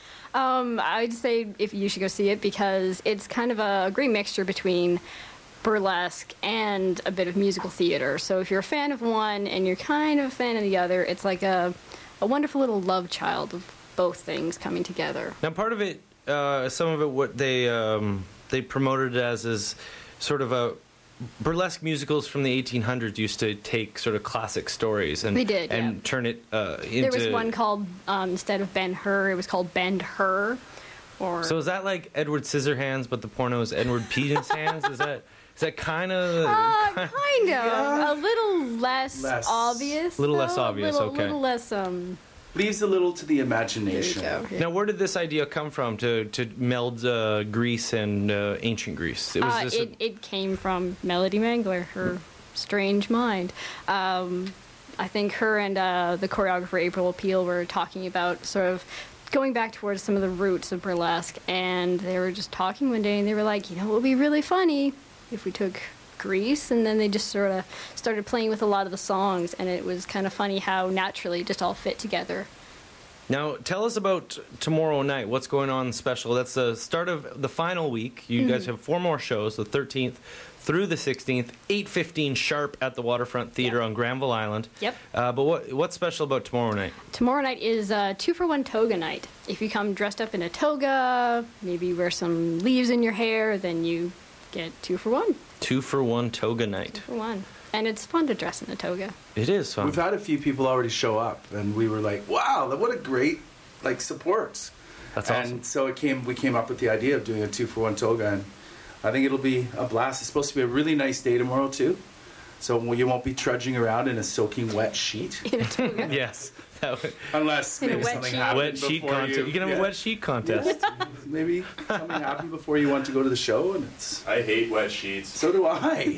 Speaker 11: Um, I'd say if you should go see it because it's kind of a great mixture between burlesque and a bit of musical theater. So if you're a fan of one and you're kind of a fan of the other, it's like a, a wonderful little love child of both things coming together.
Speaker 9: Now, part of it, uh, some of it, what they um, they promoted it as is sort of a burlesque musicals from the eighteen hundreds used to take sort of classic stories and
Speaker 11: They did,
Speaker 9: and
Speaker 11: yeah.
Speaker 9: turn it uh, into.
Speaker 11: There was one called, um, instead of Ben Hur, it was called Bend Her. Or
Speaker 9: So is that like Edward Scissorhands, but the porno is Edward Penis Hands? Is that is that kind of
Speaker 11: Uh, kind of. A little less,
Speaker 17: Less.
Speaker 11: obvious.
Speaker 9: A little less
Speaker 11: though.
Speaker 9: obvious,
Speaker 11: A little,
Speaker 9: okay.
Speaker 11: little less, um...
Speaker 17: Leaves a little to the imagination.
Speaker 11: There you go, yeah.
Speaker 9: Now, where did this idea come from to to meld uh, Greece and uh, ancient Greece? It was
Speaker 11: Uh,
Speaker 9: just a-
Speaker 11: it, it came from Melody Mangler, her strange mind. Um, I think her and uh, the choreographer April Peel were talking about sort of going back towards some of the roots of burlesque, and they were just talking one day, and they were like, you know, it would be really funny if we took Greece, and then they just sort of started playing with a lot of the songs, and it was kind of funny how naturally it just all fit together.
Speaker 9: Now, tell us about tomorrow night. What's going on special? That's the start of the final week. You
Speaker 11: Mhm.
Speaker 9: guys have four more shows, the thirteenth through the sixteenth, eight fifteen sharp at the Waterfront Theater on Granville Island.
Speaker 11: Yep.
Speaker 9: Uh, but what what's special about tomorrow night?
Speaker 11: Tomorrow night is uh, two for one toga night. If you come dressed up in a toga, maybe wear some leaves in your hair, then you get two for one.
Speaker 9: Two for one toga night.
Speaker 11: For one. And it's fun to dress in a toga.
Speaker 9: It is fun.
Speaker 17: We've had a few people already show up, and we were like, "Wow, what a great like support!"
Speaker 9: That's
Speaker 17: and
Speaker 9: awesome.
Speaker 17: so it came. We came up with the idea of doing a two for one toga, and I think it'll be a blast. It's supposed to be a really nice day tomorrow too, so you won't be trudging around in a soaking wet sheet.
Speaker 11: In a toga.
Speaker 9: Yes. That would,
Speaker 17: Unless
Speaker 11: In a
Speaker 17: maybe
Speaker 11: wet
Speaker 17: something
Speaker 11: sheet.
Speaker 17: happened
Speaker 9: wet sheet
Speaker 17: before
Speaker 9: contest.
Speaker 17: you.
Speaker 9: You can have
Speaker 17: yeah.
Speaker 9: a wet sheet contest.
Speaker 17: Maybe something happened before you want to go to the show, and it's.
Speaker 12: I hate wet sheets.
Speaker 17: So do I.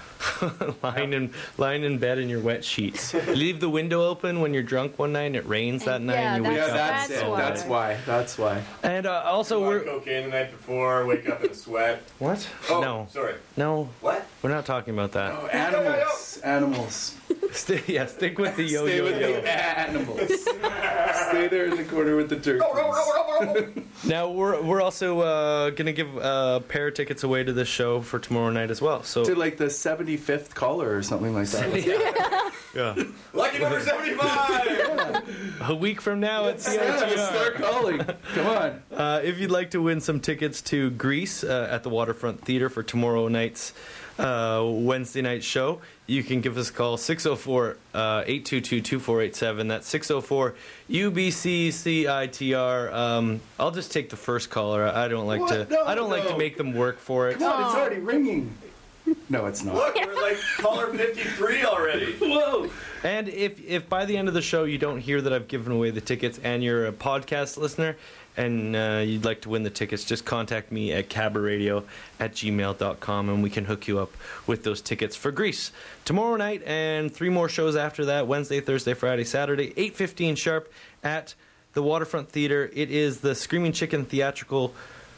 Speaker 9: lying in lying in bed in your wet sheets. Leave the window open when you're drunk one night and it rains that night
Speaker 11: yeah,
Speaker 9: and you wake
Speaker 17: Yeah,
Speaker 9: up.
Speaker 17: that's,
Speaker 11: That's
Speaker 17: it.
Speaker 11: why.
Speaker 17: That's why. That's why.
Speaker 9: And uh, also
Speaker 12: Lot of
Speaker 9: we're
Speaker 12: cocaine the night before, wake up in a sweat.
Speaker 9: what?
Speaker 12: Oh,
Speaker 9: No,
Speaker 12: sorry.
Speaker 9: no,
Speaker 12: What?
Speaker 9: we're not talking about that.
Speaker 17: Oh, animals. Animals.
Speaker 9: Stay, yeah, stick with the yo
Speaker 17: Stay
Speaker 9: yo
Speaker 17: with
Speaker 9: yo.
Speaker 17: the animals. Stay there in the corner with the turkeys.
Speaker 9: Now we're we're also uh, gonna give uh, a pair of tickets away to this show for tomorrow night as well. So
Speaker 17: To like the seventy-fifth caller or something like that.
Speaker 9: yeah,
Speaker 12: Lucky number seventy-five!
Speaker 9: a week from now at C R T R.
Speaker 17: Start calling. Come on.
Speaker 9: Uh, if you'd like to win some tickets to Greece uh, at the Waterfront Theater for tomorrow night's uh, Wednesday night show, you can give us a call six oh four, eight two two, two four eight seven. That's six oh four U B C C I T R. Um, I'll just take the first caller. I don't like
Speaker 17: What?
Speaker 9: to.
Speaker 17: No,
Speaker 9: I don't like to
Speaker 17: no.
Speaker 9: make them work for it.
Speaker 17: Come on, it's already ringing. No, it's not.
Speaker 12: Look, we're like caller fifty-three already.
Speaker 17: Whoa.
Speaker 9: And if, if by the end of the show you don't hear that I've given away the tickets and you're a podcast listener and uh, you'd like to win the tickets, just contact me at cabaret at gmail dot com and we can hook you up with those tickets for Greece. Tomorrow night and three more shows after that, Wednesday, Thursday, Friday, Saturday, eight fifteen sharp at the Waterfront Theater. It is the Screaming Chicken Theatrical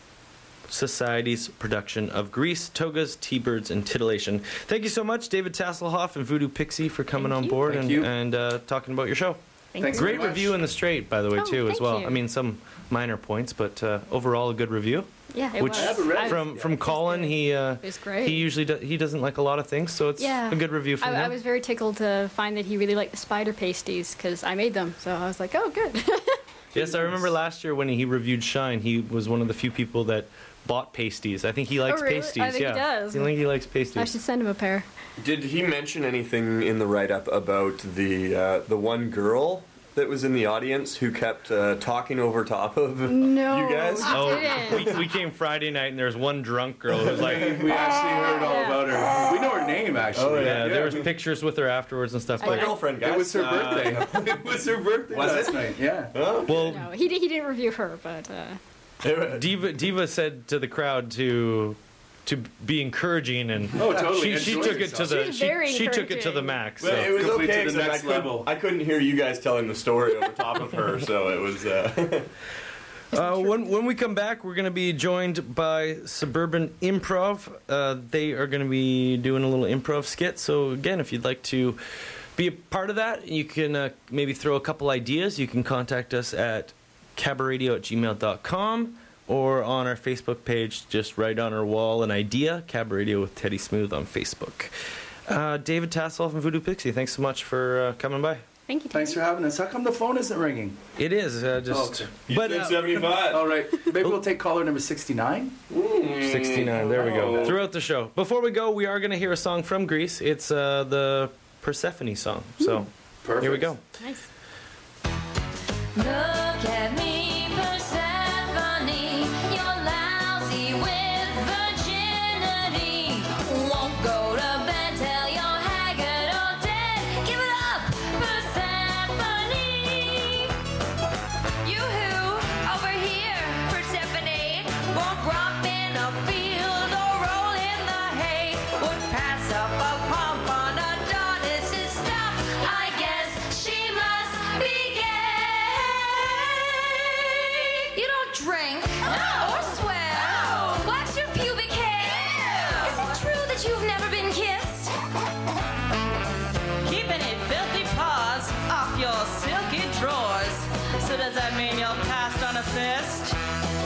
Speaker 9: Society's production of Grease, Togas, T-Birds, and Titillation. Thank you so much, David Tasselhoff and Voodoo Pixie, for coming
Speaker 11: Thank
Speaker 9: on
Speaker 11: you.
Speaker 9: board
Speaker 17: Thank
Speaker 9: and,
Speaker 17: you.
Speaker 9: and uh, talking about your show.
Speaker 11: Thank
Speaker 17: Thanks
Speaker 11: you.
Speaker 9: Great
Speaker 17: very much.
Speaker 9: review in the Straight, by the way,
Speaker 11: Oh,
Speaker 9: too, as
Speaker 11: thank
Speaker 9: well.
Speaker 11: you.
Speaker 9: I mean, some minor points, but uh, overall a good review.
Speaker 11: Yeah, it
Speaker 9: Which
Speaker 11: was.
Speaker 17: I haven't read
Speaker 11: I-
Speaker 17: it.
Speaker 9: from from Colin, he uh,
Speaker 11: It was great.
Speaker 9: he usually do, he doesn't like a lot of things, so it's
Speaker 11: Yeah.
Speaker 9: a good review from
Speaker 11: I,
Speaker 9: him.
Speaker 11: I was very tickled to find that he really liked the spider pasties because I made them. So I was like, oh, good.
Speaker 9: Yes, I remember last year when he reviewed Shine, he was one of the few people that bought pasties. I think he likes
Speaker 11: Oh, really?
Speaker 9: pasties.
Speaker 11: I think he
Speaker 9: yeah.
Speaker 11: does.
Speaker 9: I think he likes pasties.
Speaker 11: I should send him a pair.
Speaker 12: Did he mention anything in the write-up about the uh, the one girl that was in the audience who kept uh, talking over top of
Speaker 11: No,
Speaker 12: you guys?
Speaker 11: he
Speaker 9: Oh,
Speaker 11: didn't.
Speaker 9: we, we came Friday night and there was one drunk girl who was like,
Speaker 17: we actually heard all about her. We know her name, actually.
Speaker 9: oh yeah,
Speaker 17: Yeah,
Speaker 9: there was
Speaker 17: we-
Speaker 9: pictures with her afterwards and stuff.
Speaker 12: My
Speaker 9: But
Speaker 12: girlfriend, guys.
Speaker 17: It was her
Speaker 12: Uh,
Speaker 17: birthday. it was her birthday
Speaker 12: Was
Speaker 17: last
Speaker 12: it?
Speaker 17: night. Yeah.
Speaker 9: well,
Speaker 11: No, he, di- he didn't review her, but uh,
Speaker 9: Diva Diva said to the crowd to to be encouraging and
Speaker 17: Oh, totally.
Speaker 9: she,
Speaker 17: And
Speaker 9: she
Speaker 17: enjoy
Speaker 9: took it to
Speaker 17: yourself.
Speaker 9: the
Speaker 11: She was
Speaker 9: she,
Speaker 11: very
Speaker 9: she took it to the
Speaker 11: encouraging.
Speaker 9: max.
Speaker 12: But
Speaker 9: So.
Speaker 12: it was
Speaker 17: Complete to
Speaker 12: okay
Speaker 17: the
Speaker 12: 'cause I,
Speaker 17: next
Speaker 12: couldn't,
Speaker 17: level.
Speaker 12: I couldn't hear you guys telling the story over top of her, so it was. Uh,
Speaker 9: Uh, when, when we come back, we're going to be joined by Suburban Improv. Uh, they are going to be doing a little improv skit. So, again, if you'd like to be a part of that, you can uh, maybe throw a couple ideas. You can contact us at cabaretradio at gmail dot com or on our Facebook page, just write on our wall an idea, Cab Radio with Teddy Smooth on Facebook. Uh, David Tassoff and Voodoo Pixie, thanks so much for uh, coming by.
Speaker 11: thank you.
Speaker 17: Thanks for having us. How come the phone isn't ringing?
Speaker 9: It is uh, just...
Speaker 17: okay.
Speaker 9: But
Speaker 12: said
Speaker 9: uh,
Speaker 12: seventy-five.
Speaker 17: All right. Maybe we'll take caller number sixty-nine.
Speaker 9: sixty-nine, there we go.
Speaker 12: Oh.
Speaker 9: Throughout the show. Before we go, we are going to hear a song from Greece. It's uh, the Persephone song. So
Speaker 17: Perfect.
Speaker 9: here we go.
Speaker 11: Nice.
Speaker 13: Look at me, Persephone. You're lousy with virginity. Won't go to bed till you're haggard or dead. Give it up, Persephone. You-hoo, over here, Persephone. Won't romp in a field or roll in the hay. Would pass up a pump on Adonis's stuff. I guess she must be gay. You don't drink or swear. Wax your pubic hair. Is it true that you've never been kissed?
Speaker 18: Keeping it filthy paws off your silky drawers. So does that mean you're passed on a fist?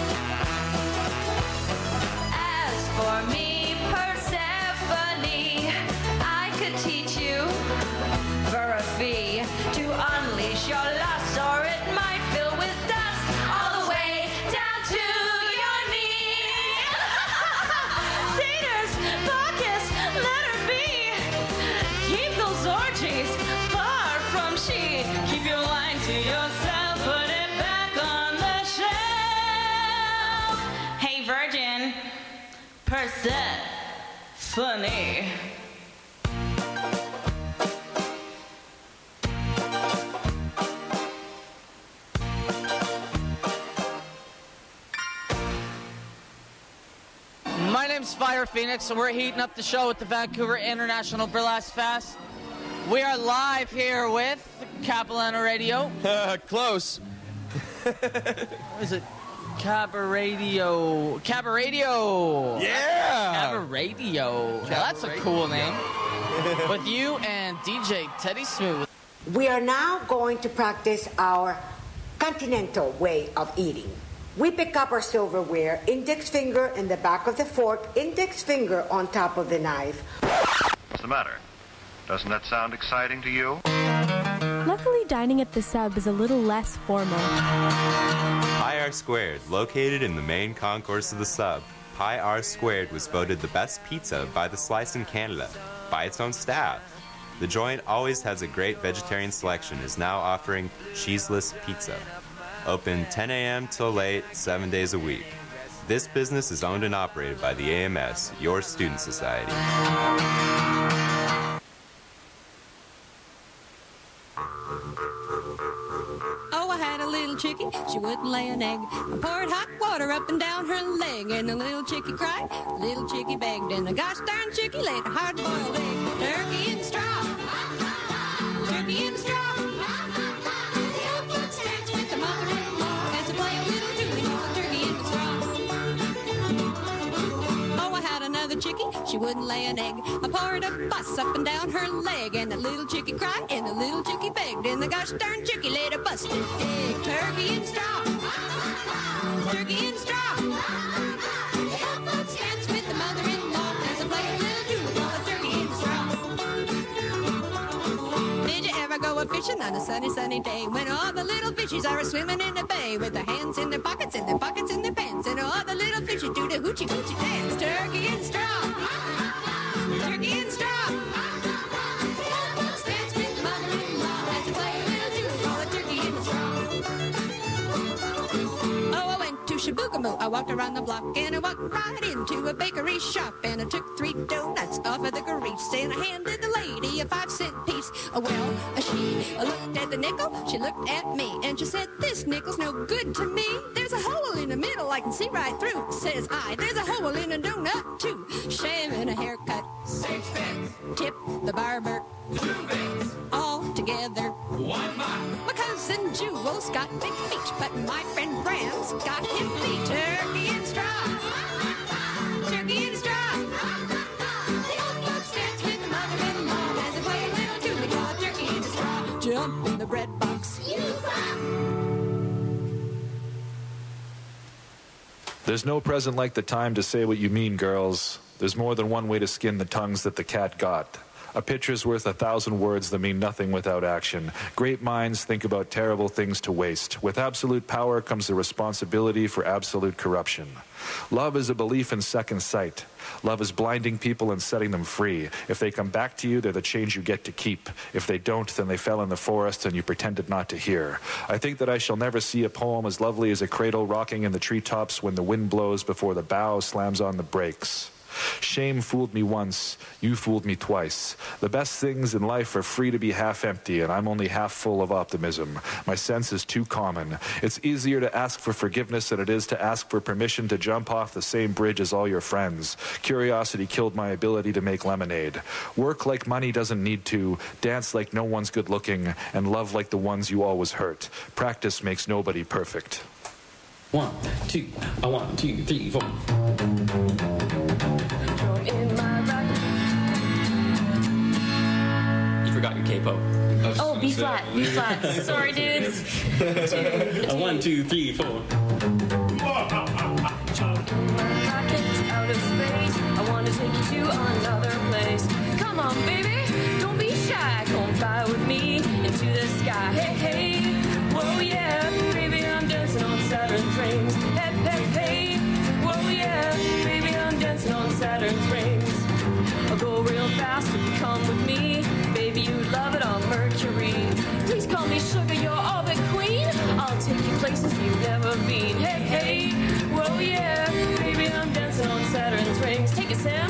Speaker 13: As for me, Persephone, I could teach you for a fee to unleash your lust, or it might fill with dust all the way down to your knee.
Speaker 18: Satyrs, Bacchus, let her be. Keep those orgies far from she. Keep your line to yourself, put it back on the shelf. Hey, virgin, Persephone.
Speaker 3: My name's Fire Phoenix, and we're heating up the show at the Vancouver International Burlesque Fest. We are live here with Capilano Radio.
Speaker 4: Close.
Speaker 3: What is it? Cabaradio. Cabaradio.
Speaker 4: Yeah.
Speaker 3: Cabaradio. Now, that's a cool name. With you and D J Teddy Smooth.
Speaker 19: We are now going to practice our continental way of eating. We pick up our silverware, index finger in the back of the fork, index finger on top of the knife.
Speaker 20: What's the matter? Doesn't that sound exciting to you?
Speaker 21: Luckily, dining at the Sub is a little less formal.
Speaker 22: Pi R Squared, located in the main concourse of the Sub. Pi R Squared was voted the best pizza by The Slice in Canada, by its own staff. The joint always has a great vegetarian selection, is now offering cheeseless pizza. Open ten a.m. till late, seven days a week. This business is owned and operated by the A M S, your student society.
Speaker 23: Oh, I had a little chickie, she wouldn't lay an egg. I poured hot water up and down her leg, and the little chickie cried, the little chickie begged, and the gosh darn chickie laid a hard-boiled egg. Turkey in the straw, turkey in the straw. The old folks dance with the mother-in-law as they play a little tune called Turkey in the Straw. Oh, I had another chickie, she wouldn't lay an egg. I poured a bus up and down her leg, and the little chickie cried, and the little chickie begged, and the gosh darn chickie laid a busted egg. Turkey in the straw, turkey in the straw. The old folks dance with the mother-in-law as they play a little tune called Turkey in the Straw. Did you ever go a fishing on a sunny, sunny day. When all the little fishies are swimming in the bay with their hands in their pockets and their pockets in their pants. And all the little fishies do the hoochie coochie dance. Turkey and straw. Turkey and straw. Dance with mother-in-law as they play a little tune called Turkey and Straw. Oh, I went to Shabugamoo. I walked around the block and I walked right into a bakery shop. And I took three donuts off of the grease and I handed the lady a five cent piece. Oh, well, uh, she uh, looked at the nickel, she looked at me, and she said, this nickel's no good to me. There's a hole in the middle I can see right through. Says I, there's a hole in a donut too. Shave and a haircut. Six cents. Tip the barber. Two bits. All together. One mile. My cousin Jewel's got big feet, but my friend Bram's got him beat. Turkey and straw. Turkey and straw. The old folks dance with the mother-in-law as they play a little tune they call Turkey and Straw. Jump in the bread box. You
Speaker 1: There's no present like the time to say what you mean, girls. There's more than one way to skin the tongues that the cat got. A picture's worth a thousand words that mean nothing without action. Great minds think about terrible things to waste. With absolute power comes the responsibility for absolute corruption. Love is a belief in second sight. Love is blinding people and setting them free. If they come back to you, they're the change you get to keep. If they don't, then they fell in the forest and you pretended not to hear. I think that I shall never see a poem as lovely as a cradle rocking in the treetops when the wind blows before the bough slams on the brakes. Shame fooled me once, you fooled me twice. The best things in life are free to be half empty, and I'm only half full of optimism. My sense is too common. It's easier to ask for forgiveness than it is to ask for permission to jump off the same bridge as all your friends. Curiosity killed my ability to make lemonade. Work like money doesn't need to, dance like no one's good looking, and love like the ones you always hurt. Practice makes nobody perfect.
Speaker 2: One, two, uh, one, two, three, four. You forgot your capo.
Speaker 18: Oh, B flat, B flat. Sorry, dudes.
Speaker 2: Uh, one, two, three, four.
Speaker 18: Out of space, I want to take you to another place. Come on, baby, don't be shy. Come fly with me into the sky. Hey, hey, whoa, yeah, baby, I'm dancing on Saturn's rings. Hey, hey, hey, whoa, yeah, baby, I'm dancing on Saturn's rings. I'll go real fast if you come with me. Baby, you love it on Mercury. Please call me sugar, your orbit queen. I'll take you places you've never been. Hey, hey, whoa, yeah, baby, I'm dancing on Saturn's rings. Take it, Sam.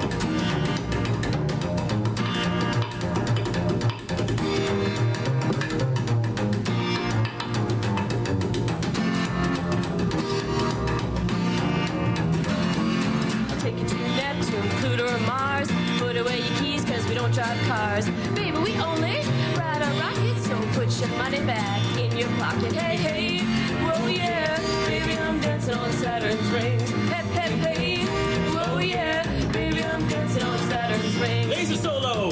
Speaker 18: I'll take you to Neptune, Pluto, or Mars. Put away your keys, cause we don't drive cars. Baby, we only ride our rockets, so put your money back in your pocket. Hey, hey, whoa, yeah, baby, I'm dancing on Saturn's rings. Hey, hey, hey, whoa, yeah, baby, I'm dancing on Saturn's rings.
Speaker 2: Laser solo!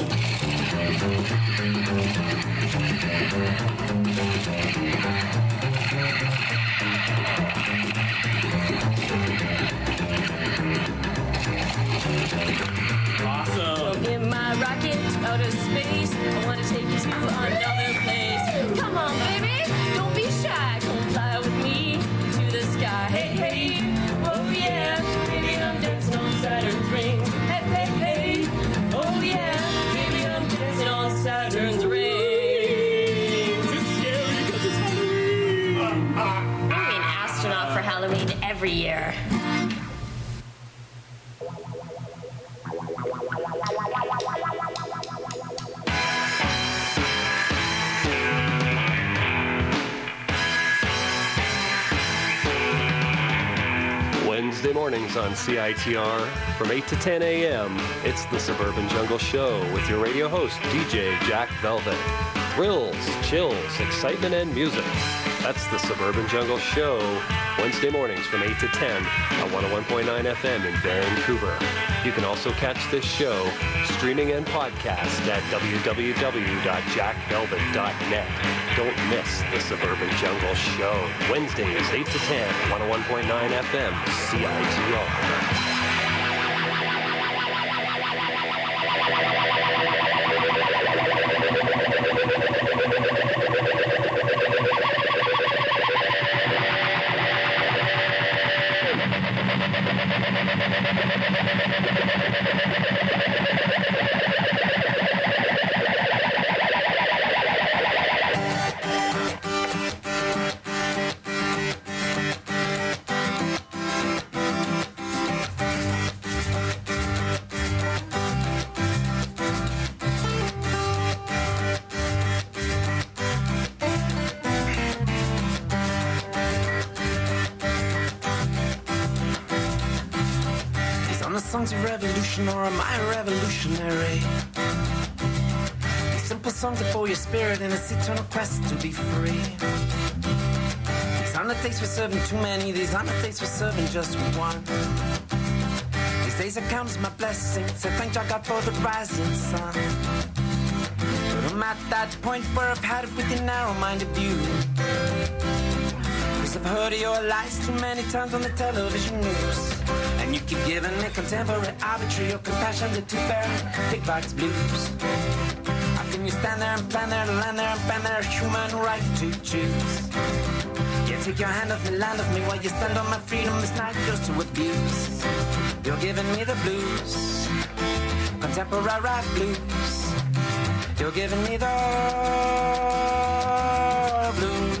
Speaker 18: Awesome. In my rocket, out of space, I want to take you to another place. Come on, baby, don't be shy. Come fly with me to the sky. Hey, hey, oh yeah, baby, I'm dancing on Saturn's rings. Hey, hey, hey, oh yeah, baby, I'm dancing on Saturn's rings.
Speaker 2: It's scary because it's Halloween.
Speaker 18: I'm an astronaut for Halloween every year.
Speaker 8: Wednesday mornings on C I T R from eight to ten a.m. It's the Suburban Jungle Show with your radio host, D J Jack Velvet. Thrills, chills, excitement, and music. That's the Suburban Jungle Show, Wednesday mornings from eight to ten on one oh one point nine F M in Vancouver. You can also catch this show streaming and podcast at w w w dot jack velvet dot net. Don't miss the Suburban Jungle Show, Wednesdays eight to ten, one oh one point nine F M, C I T R.
Speaker 16: songs of revolution, or am I revolutionary? These simple songs are for your spirit in its eternal quest to be free. These aren't the days for serving too many, these aren't the days for serving just one. These days I count as my blessings, I thank God for the rising sun. But I'm at that point where I've had it with your narrow-minded view. Cause I've heard your lies too many times on the television news. And you keep giving me contemporary arbitrary or compassion to too fair big box blues. How can you stand there and plan there to land there and plan there human right to choose? You take your hand off the land of me while you stand on my freedom. It's not yours to abuse. You're giving me the blues, contemporary blues. You're giving me the blues.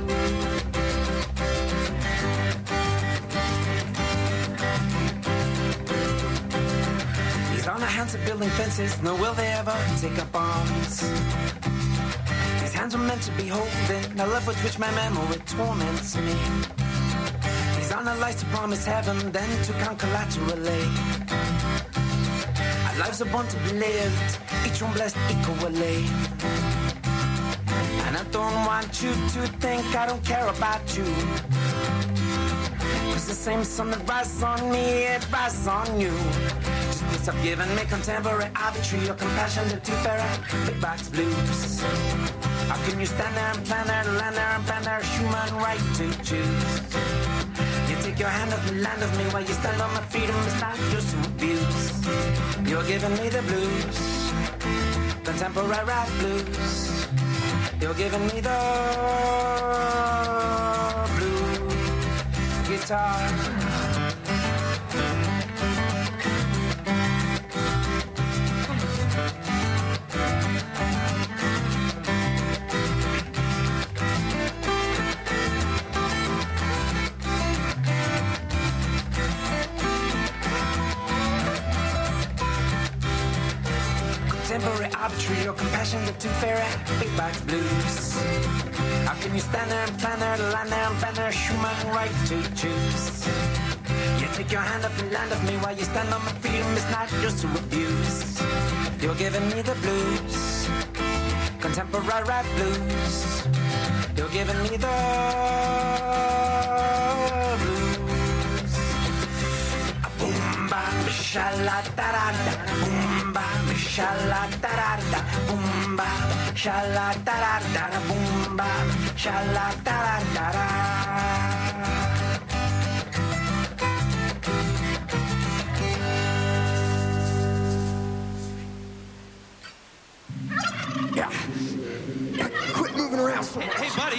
Speaker 16: These are my hands of building fences, nor will they ever take up arms. These hands were meant to be holding a love with which my memory torments me. These are not lies to promise heaven, then to count collaterally. Our lives are born to be lived, each one blessed equally. And I don't want you to think I don't care about you. Cause the same sun that rises on me, it rises on you. Just please stop giving me contemporary arbitrary or compassion to two fair big box blues. How can you stand there and plan there to land there and plan there human right to choose? You take your hand off the land of me while you stand on my freedom. It's not yours to abuse. You're giving me the blues, contemporary blues. You're giving me the blues guitar. Contemporary arbitrary or compassion to too fair big box blues. How can you stand there and plan there to land there and plan there human right to choose? You take your hand up and land of me while you stand on my freedom. It's not yours to abuse. You're giving me the blues, contemporary blues. You're giving me the blues. A boom bam shala da da da, boom bam shala da da da, boom bam shala da da da, boom bam shala da da da. Yeah. Yeah. Quit moving around.
Speaker 4: Hey, hey, buddy.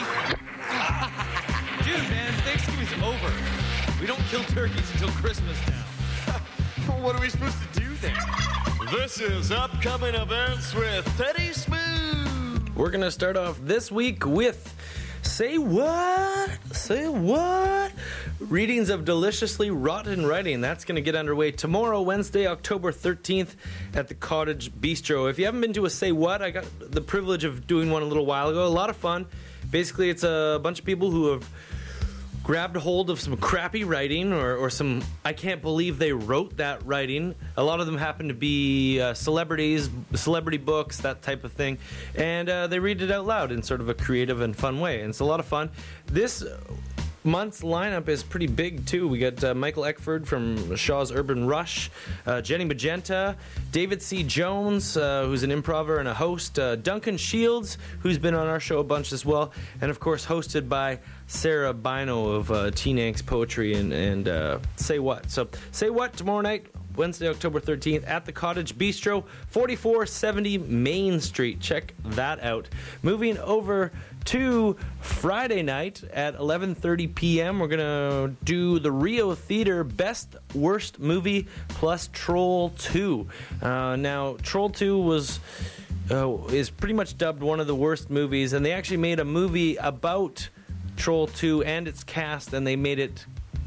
Speaker 4: Dude, man, Thanksgiving's over. We don't kill turkeys until Christmas now. What are we supposed to do then?
Speaker 5: This is Upcoming Events with Teddy Smooth.
Speaker 9: We're going to start off this week with Say What? Say What? Readings of Deliciously Rotten Writing. That's going to get underway tomorrow, Wednesday, October thirteenth at the Cottage Bistro. If you haven't been to a Say What, I got the privilege of doing one a little while ago. A lot of fun. Basically, it's a bunch of people who have grabbed hold of some crappy writing or, or some, I can't believe they wrote that writing. A lot of them happen to be uh, celebrities, celebrity books, that type of thing. And uh, they read it out loud in sort of a creative and fun way. And it's a lot of fun. This month's lineup is pretty big, too. We got uh, Michael Eckford from Shaw's Urban Rush, uh, Jenny Magenta, David C. Jones, uh, who's an improver and a host, uh, Duncan Shields, who's been on our show a bunch as well, and, of course, hosted by Sarah Bino of uh, Teen Angst Poetry and, and uh, Say What. So, Say What tomorrow night, Wednesday, October thirteenth, at the Cottage Bistro, forty-four seventy Main Street. Check that out. Moving over to Friday night at eleven thirty p.m., we're going to do the Rio Theater Best Worst Movie plus Troll two. Uh, now, Troll two was... Uh, is pretty much dubbed one of the worst movies, and they actually made a movie about Troll two and its cast, and they made it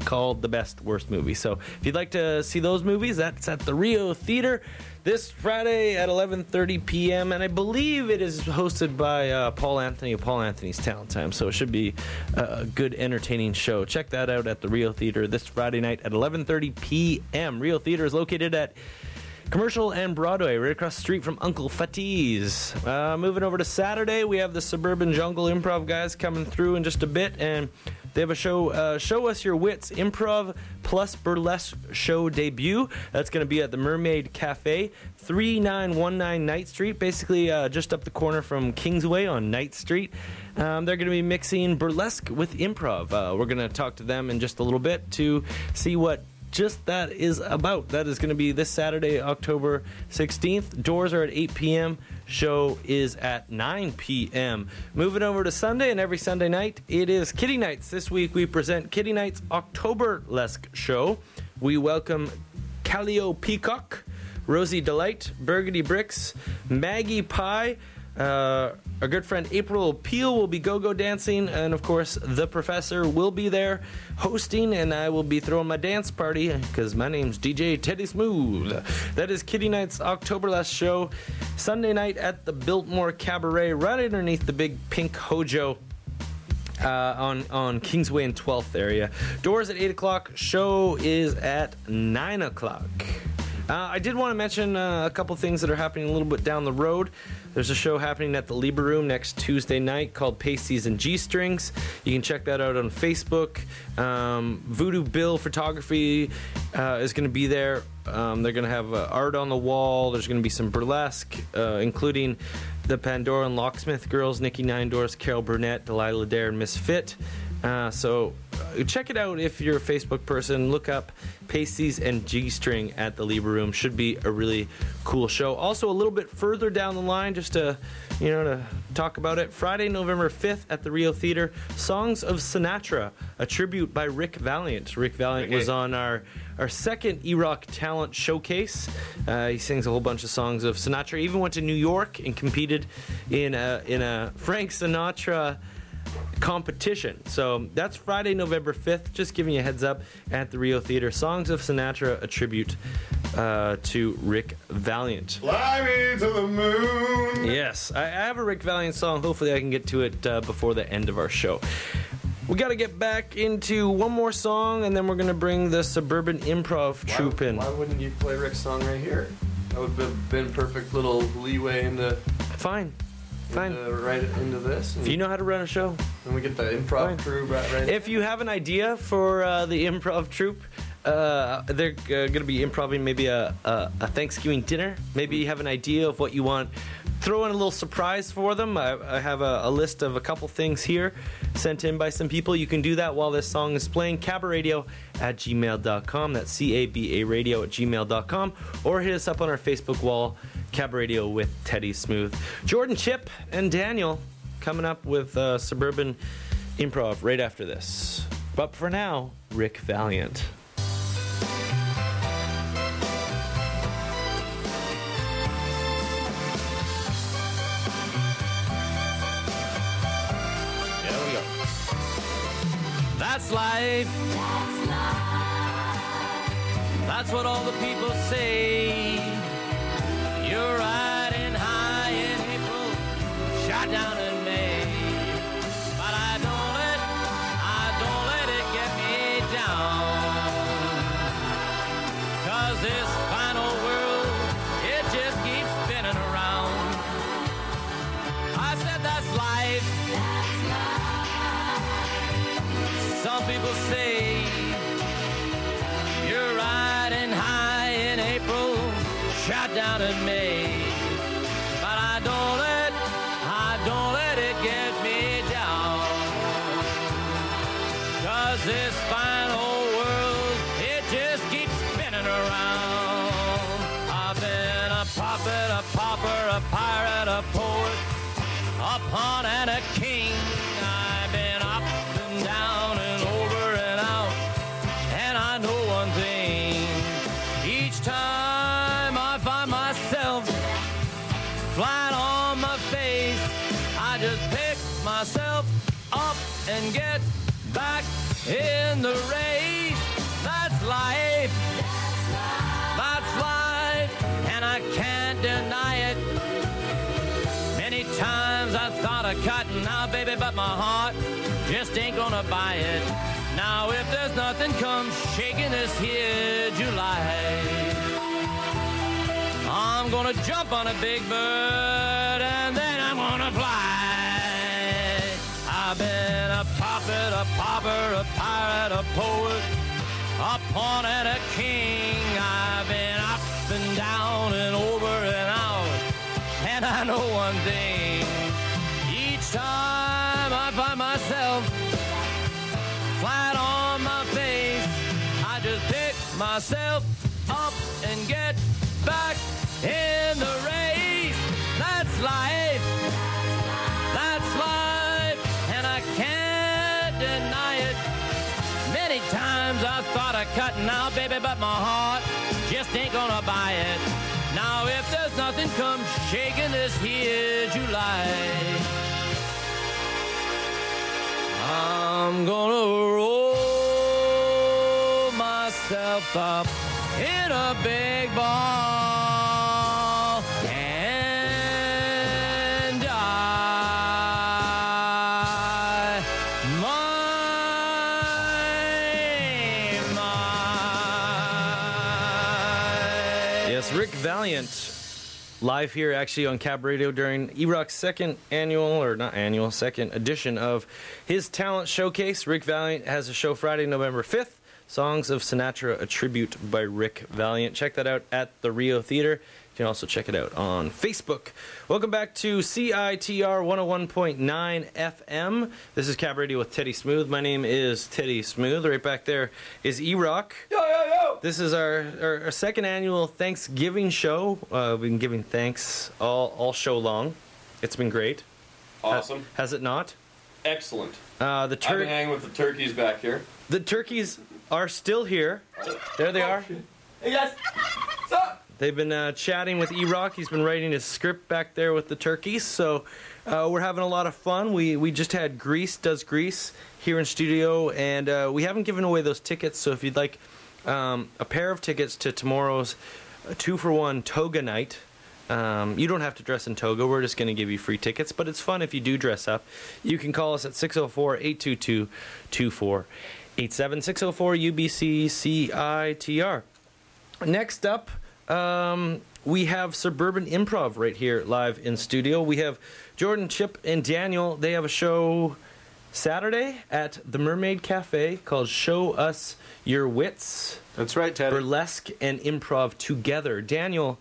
Speaker 9: called The Best Worst Movie. So if you'd like to see those movies, that's at the Rio Theater this Friday at eleven thirty p.m. And I believe it is hosted by uh, Paul Anthony of Paul Anthony's Talent Time. So it should be a good, entertaining show. Check that out at the Rio Theater this Friday night at eleven thirty p.m. Rio Theater is located at Commercial and Broadway, right across the street from Uncle Fatty's. Uh, moving over to Saturday, we have the Suburban Jungle Improv guys coming through in just a bit, and they have a show, uh, Show Us Your Wits Improv plus Burlesque show debut. That's going to be at the Mermaid Cafe, thirty-nine nineteen Knight Street, basically uh, just up the corner from Kingsway on Knight Street. Um, they're going to be mixing burlesque with improv. Uh, we're going to talk to them in just a little bit to see what just that is about. That is going to be this Saturday, October sixteenth. Doors are at eight p.m. Show is at nine p.m. Moving over to Sunday, and every Sunday night, it is Kitty Nights. This week we present Kitty Nights Octoberlesque Show. We welcome Callio Peacock, Rosie Delight, Burgundy Bricks, Maggie Pie, Uh, our good friend April Peel will be go-go dancing, and of course the professor will be there hosting, and I will be throwing my dance party because my name's D J Teddy Smooth. That is Kitty Night's Octoberlesque show, Sunday night at the Biltmore Cabaret, right underneath the big pink Hojo. Uh, on, on Kingsway and twelfth area. Doors at eight o'clock. Show is at nine o'clock. Uh, I did want to mention uh, a couple things that are happening a little bit down the road. There's a show happening at the Lieber Room next Tuesday night called Pasties and G-Strings. You can check that out on Facebook. Um, Voodoo Bill Photography uh, is going to be there. Um, they're going to have uh, art on the wall. There's going to be some burlesque, uh, including the Pandora and Locksmith Girls, Nikki Nine Doors, Carol Burnett, Delilah Dare, and Miss Fit. Uh, so uh, check it out if you're a Facebook person. Look up Pasties and G-String at the Lieber Room. Should be a really cool show. Also, a little bit further down the line, just to, you know, to talk about it, Friday, November fifth at the Rio Theater, Songs of Sinatra, a tribute by Rick Valiant. Rick Valiant was on our, our second E-Rock Talent Showcase. Uh, he sings a whole bunch of songs of Sinatra. He even went to New York and competed in a, in a Frank Sinatra competition. So that's Friday, November fifth. Just giving you a heads up at the Rio Theater. Songs of Sinatra, a tribute uh, to Rick Valiant.
Speaker 5: Fly me to the moon.
Speaker 9: Yes, I I have a Rick Valiant song. Hopefully I can get to it uh, before the end of our show. We got to get back into one more song, and then we're going to bring the Suburban Improv
Speaker 12: Why-
Speaker 9: Troupe in.
Speaker 12: Why wouldn't you play Rick's song right here? That would have been perfect little leeway into.
Speaker 9: Fine. Fine.
Speaker 12: Into, right into this.
Speaker 9: If you know how to run a show.
Speaker 12: And we get the improv crew right, right
Speaker 9: If you have an idea for uh, the improv troupe, uh, they're uh, going to be improvising maybe a, a, a Thanksgiving dinner. Maybe you have an idea of what you want. Throw in a little surprise for them. I, I have a, a list of a couple things here sent in by some people. You can do that while this song is playing. cabradio at gmail dot com. That's C A B A radio at gmail dot com. Or hit us up on our Facebook wall, Cab Radio with Teddy Smooth. Jordan, Chip, and Daniel coming up with uh, Suburban Improv right after this. But for now, Rick Valiant.
Speaker 7: There we go. That's life. That's life. That's what all the people say. You're riding high in April, shot down in May. But I don't let, I don't let it get me down. Cause this final world, it just keeps spinning around. I said that's life. That's life. Some people say you're riding high in April, shot down in May. But I don't let, I don't let it get me down. Cause this fine old world, it just keeps spinning around. I've been a puppet, a pauper, a pirate, a poet, a pawn and a king. I've been up and down and over and out. And I know one thing. Each time I find myself flying on my face, I just pick myself up and get back in the race. That's life. That's life. And I can't deny it. Many times I thought of cutting out, baby, but my heart just ain't gonna buy it. Now if there's nothing comes shaking this here July, I'm gonna jump on a big bird and then I'm gonna fly. I've been a prophet, a pauper, a pirate, a poet, a pawn and a king. I've been up and down and over and out, and I know one thing. Each time I find myself flat on my face, I just pick myself up and get back in the race. That's life. That's life. And I can't deny it. Many times I thought of cutting out, baby, but my heart just ain't gonna buy it. Now if there's nothing comes shaking this here July, I'm gonna roll myself up in a big ball and die. My, my.
Speaker 9: Yes, Rick Valiant. Live here actually on Cab Radio during E-Rock's second annual, or not annual, second edition of his talent showcase. Rick Valiant has a show Friday, November fifth. Songs of Sinatra, a tribute by Rick Valiant. Check that out at the Rio Theater. You can also check it out on Facebook. Welcome back to C I T R one oh one point nine F M. This is Cab Radio with Teddy Smooth. My name is Teddy Smooth. Right back there is E-Rock. Yo, yo, yo! This is our, our, our second annual Thanksgiving show. Uh, we've been giving thanks all, all show long. It's been great.
Speaker 12: Awesome.
Speaker 9: Ha- has it not?
Speaker 12: Excellent.
Speaker 9: Uh, the
Speaker 12: I've
Speaker 9: tur-
Speaker 12: been hanging with the turkeys back here.
Speaker 9: The turkeys are still here. There they are.
Speaker 12: Hey guys, what's up?
Speaker 9: They've been uh, chatting with E-Rock. He's been writing his script back there with the turkeys. So uh, we're having a lot of fun. We we just had Grease Does Grease here in studio, and uh, we haven't given away those tickets. So if you'd like um, a pair of tickets to tomorrow's two-for-one toga night, um, you don't have to dress in toga. We're just going to give you free tickets, but it's fun if you do dress up. You can call us at six oh four, eight two two, two four eight seven, six oh four U B C C I T R. Next up, um, we have Suburban Improv right here live in studio. We have Jordan, Chip, and Daniel. They have a show Saturday at the Mermaid Cafe called Show Us Your Wits.
Speaker 17: That's right, Teddy.
Speaker 9: Burlesque and improv together. Daniel,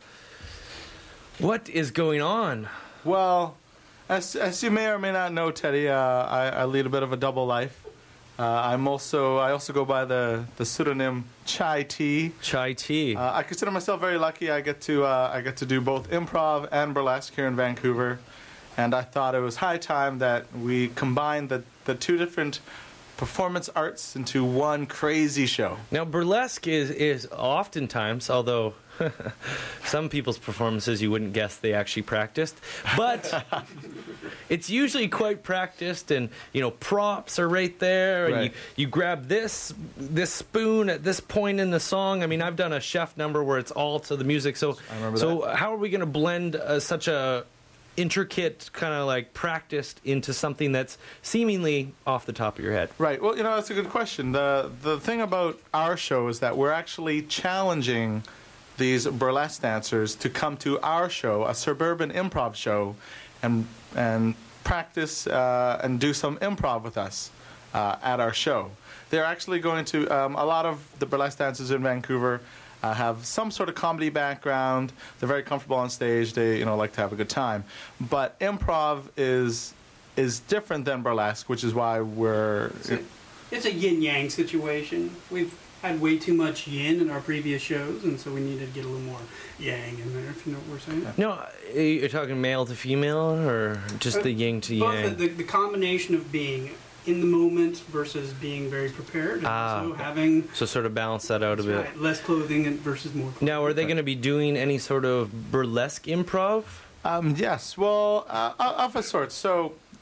Speaker 9: what is going on?
Speaker 10: Well, as, as you may or may not know, Teddy, uh, I, I lead a bit of a double life. Uh, I'm also I also go by the, the pseudonym Chai T.
Speaker 9: Chai T.
Speaker 10: Uh, I consider myself very lucky. I get to uh, I get to do both improv and burlesque here in Vancouver, and I thought it was high time that we combined the the two different performance arts into one crazy show.
Speaker 9: Now, burlesque is is oftentimes, although some people's performances you wouldn't guess they actually practiced, but it's usually quite practiced, and you know props are right there, and
Speaker 10: Right.
Speaker 9: you, you grab this this spoon at this point in the song. I mean, I've done a chef number where it's all to the music. So,
Speaker 10: I remember
Speaker 9: so
Speaker 10: that.
Speaker 9: how are we going to blend uh, such a intricate kind of like practiced into something that's seemingly off the top of your head?
Speaker 10: Right. Well, you know, that's a good question. The the thing about our show is that we're actually challenging these burlesque dancers to come to our show, a suburban improv show, and and practice uh, and do some improv with us uh, at our show. They're actually going to, um, a lot of the burlesque dancers in Vancouver uh, have some sort of comedy background. They're very comfortable on stage. They, you know, like to have a good time. But improv is is different than burlesque, which is why we're...
Speaker 14: It's a, it's a yin-yang situation. We've had way too much yin in our previous shows, and so we needed to get a little more yang in there, if you know what we're saying.
Speaker 9: No, you're talking male to female, or just the yin to
Speaker 14: Both
Speaker 9: yang?
Speaker 14: the, the, the combination of being in the moment versus being very prepared, and
Speaker 9: Ah,
Speaker 14: also
Speaker 9: okay.
Speaker 14: having
Speaker 9: So sort of balance that out a bit.
Speaker 14: right, less clothing and versus more clothing.
Speaker 9: Now, are they going to be doing any sort of burlesque improv?
Speaker 10: Um, yes, well, uh, of a sort. So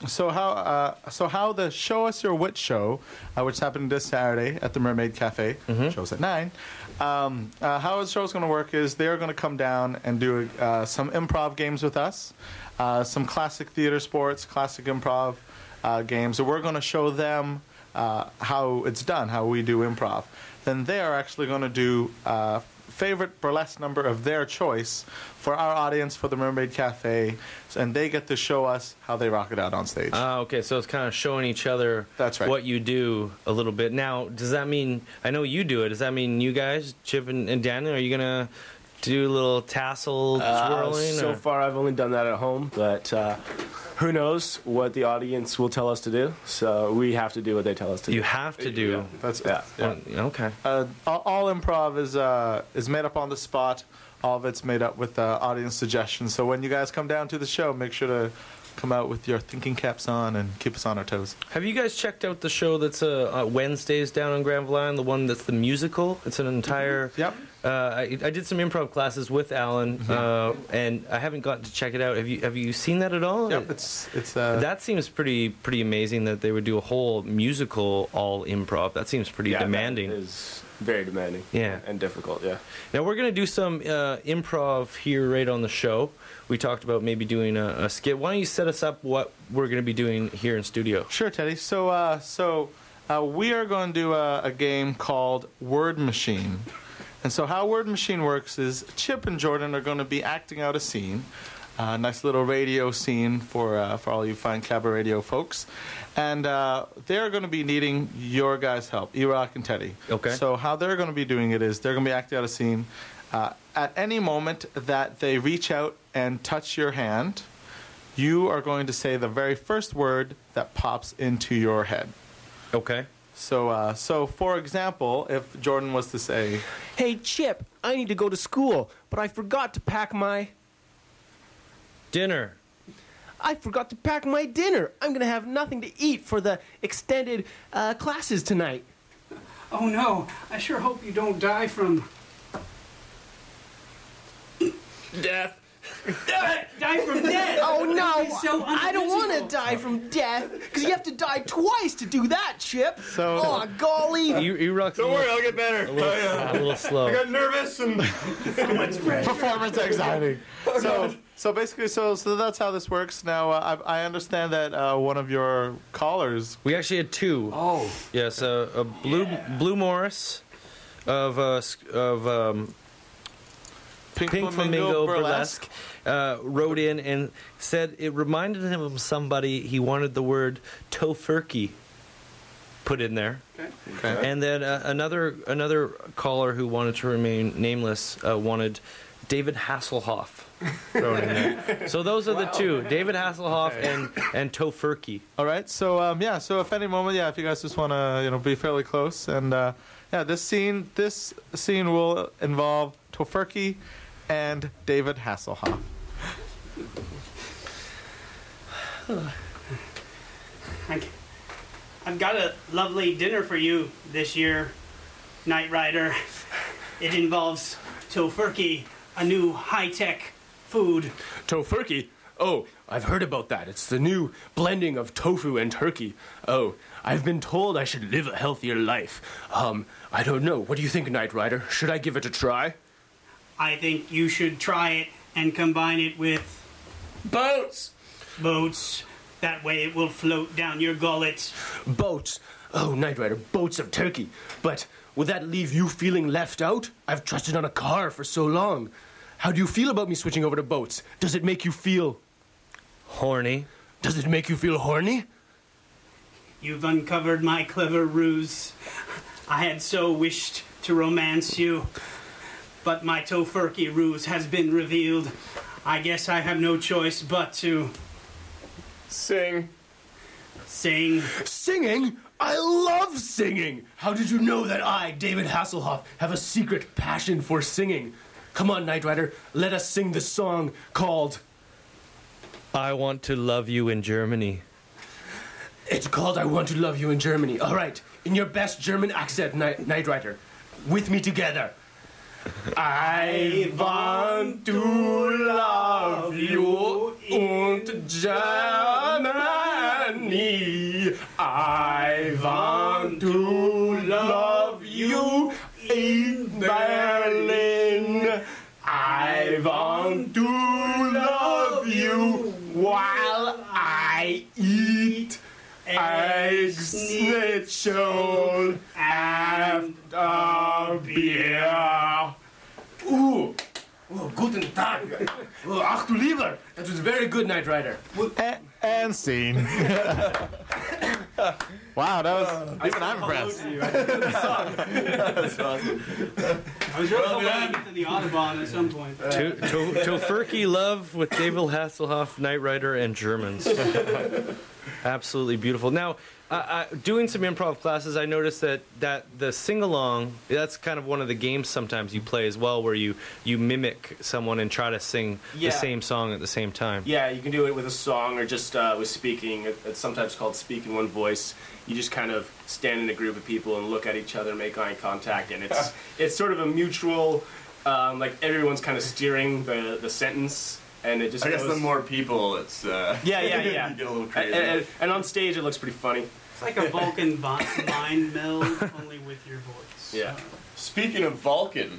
Speaker 10: so how uh, so how the Show Us Your Wit show, uh, which happened this Saturday at the Mermaid Cafe, shows at nine. Um, uh, how the show's going to work is they're going to come down and do uh, some improv games with us, uh, some classic theater sports, classic improv uh, games. So we're going to show them uh, how it's done, how we do improv. Then they are actually going to do uh, favorite burlesque number of their choice for our audience for the Mermaid Cafe, and they get to show us how they rock it out on stage.
Speaker 9: Ah, okay, so it's kind of showing each other
Speaker 10: That's right.
Speaker 9: what you do a little bit. Now, does that mean, I know you do it, does that mean you guys, Chip and, and Daniel, are you going to do a little tassel
Speaker 6: Uh,
Speaker 9: swirling?
Speaker 6: so
Speaker 9: or?
Speaker 6: far, I've only done that at home, but uh, who knows what the audience will tell us to do? So we have to do what they tell us to do.
Speaker 9: You have to do.
Speaker 6: Yeah.
Speaker 10: That's
Speaker 6: yeah.
Speaker 9: yeah. Okay.
Speaker 10: Uh, all, all improv is uh, is made up on the spot. All of it's made up with uh, audience suggestions. So when you guys come down to the show, make sure to come out with your thinking caps on and keep us on our toes.
Speaker 9: Have you guys checked out the show that's uh, uh, Wednesdays down on Granville Island, the one that's the musical? It's an entire...
Speaker 10: Yep.
Speaker 9: Uh, I, I did some improv classes with Alan, uh, and I haven't gotten to check it out. Have you Have you seen that at all?
Speaker 10: Yep, it's it's. Uh,
Speaker 9: that seems pretty pretty amazing that they would do a whole musical all improv. That seems pretty
Speaker 6: Yeah, that
Speaker 9: demanding.
Speaker 6: is very demanding.
Speaker 9: Yeah.
Speaker 6: And difficult, yeah.
Speaker 9: Now we're gonna do some uh, improv here right on the show. We talked about maybe doing a, a skit. Why don't you set us up what we're gonna be doing here in studio?
Speaker 10: Sure, Teddy. So uh, so uh, we are going to do a, a game called Word Machine. And so how Word Machine works is Chip and Jordan are going to be acting out a scene, a nice little radio scene for uh, for all you fine cabaret radio folks, and uh, they're going to be needing your guys' help, E-Rock and Teddy.
Speaker 9: Okay.
Speaker 10: So how they're going to be doing it is they're going to be acting out a scene. Uh, at any moment that they reach out and touch your hand, you are going to say the very first word that pops into your head.
Speaker 9: Okay.
Speaker 10: So, uh, so for example, if Jordan was to say,
Speaker 11: Hey, Chip, I need to go to school, but I forgot to pack my...
Speaker 9: Dinner.
Speaker 11: I forgot to pack my dinner. I'm going to have nothing to eat for the extended uh, classes tonight.
Speaker 14: Oh no, I sure hope you don't die from...
Speaker 11: Death.
Speaker 14: Die from death!
Speaker 11: Oh no,
Speaker 14: That would be so
Speaker 11: I don't want
Speaker 14: unoriginal.
Speaker 11: to die from death, because you have to die twice to do that, Chip.
Speaker 10: So-
Speaker 11: oh, golly.
Speaker 9: You, you rock.
Speaker 6: Don't worry, I'll get better.
Speaker 9: A little, a little slow.
Speaker 6: I got nervous and...
Speaker 10: performance anxiety. So, so basically, so so that's how this works. Now, uh, I, I understand that uh, one of your callers.
Speaker 9: We actually had two.
Speaker 10: Oh.
Speaker 9: Yes, uh, a Blue Blue Morris of uh, sk- of um,
Speaker 10: Pink,
Speaker 9: Pink
Speaker 10: Flamingo
Speaker 9: Flamingo
Speaker 10: Burlesque.
Speaker 9: Burlesque uh, wrote in and said it reminded him of somebody. He wanted the word tofurkey put in there.
Speaker 10: Okay.
Speaker 9: And then uh, another another caller who wanted to remain nameless uh, wanted David Hasselhoff thrown in there. So those are the two: David Hasselhoff and and tofurkey.
Speaker 10: All right. So um, yeah. So if any moment, yeah, if you guys just want to, you know, be fairly close, and uh, yeah, this scene, this scene will involve tofurkey and David Hasselhoff.
Speaker 14: I- I've got a lovely dinner for you this year, Knight Rider. It involves tofurkey, a new high-tech food.
Speaker 11: Tofurkey? Oh, I've heard about that. It's the new blending of tofu and turkey. Oh, I've been told I should live a healthier life. Um, I don't know. What do you think, Knight Rider? Should I give it a try?
Speaker 14: I think you should try it and combine it with
Speaker 11: boats.
Speaker 14: Boats. That way it will float down your gullet.
Speaker 11: Boats? Oh, Knight Rider, boats of turkey. But would that leave you feeling left out? I've trusted on a car for so long. How do you feel about me switching over to boats? Does it make you feel...
Speaker 9: horny?
Speaker 11: Does it make you feel horny?
Speaker 14: You've uncovered my clever ruse. I had so wished to romance you, but my tofurkey ruse has been revealed. I guess I have no choice but to...
Speaker 11: Sing.
Speaker 14: Sing.
Speaker 11: Singing? I love singing! How did you know that I, David Hasselhoff, have a secret passion for singing? Come on, Knight Rider, let us sing the song called...
Speaker 9: I Want to Love You in Germany.
Speaker 11: It's called I Want to Love You in Germany. All right, in your best German accent, Knight, Knight Rider. With me together. I want to love you und Germany. while I eat egg schnitzel and a beer. Ooh, oh, guten Tag. Oh, ach du lieber. That was very good, Knight Rider.
Speaker 10: And, and scene. Wow, that was even I'm impressed.
Speaker 14: That's awesome. I was really hoping to get to the Audubon at some point.
Speaker 9: To, to, Tofurky Love with David Hasselhoff, Knight Rider, and Germans. Absolutely beautiful. Now, uh, uh, doing some improv classes, I noticed that, that the sing-along, that's kind of one of the games sometimes you play as well, where you, you mimic someone and try to sing
Speaker 6: Yeah.
Speaker 9: the same song at the same time.
Speaker 11: Yeah, you can do it with a song or just uh, with speaking. It- It's sometimes called speak in one voice. You just kind of stand in a group of people and look at each other, make eye contact, and it's it's sort of a mutual, um, like everyone's kind of steering the, the sentence, and it just
Speaker 12: I guess
Speaker 11: goes-
Speaker 12: the more people, it's uh,
Speaker 11: Yeah, yeah, yeah.
Speaker 12: you get a little
Speaker 11: And,
Speaker 12: crazy.
Speaker 11: and, and on stage, it looks pretty funny.
Speaker 14: It's like a Vulcan bi- mind meld, only with your voice.
Speaker 12: Yeah. Speaking of Vulcan,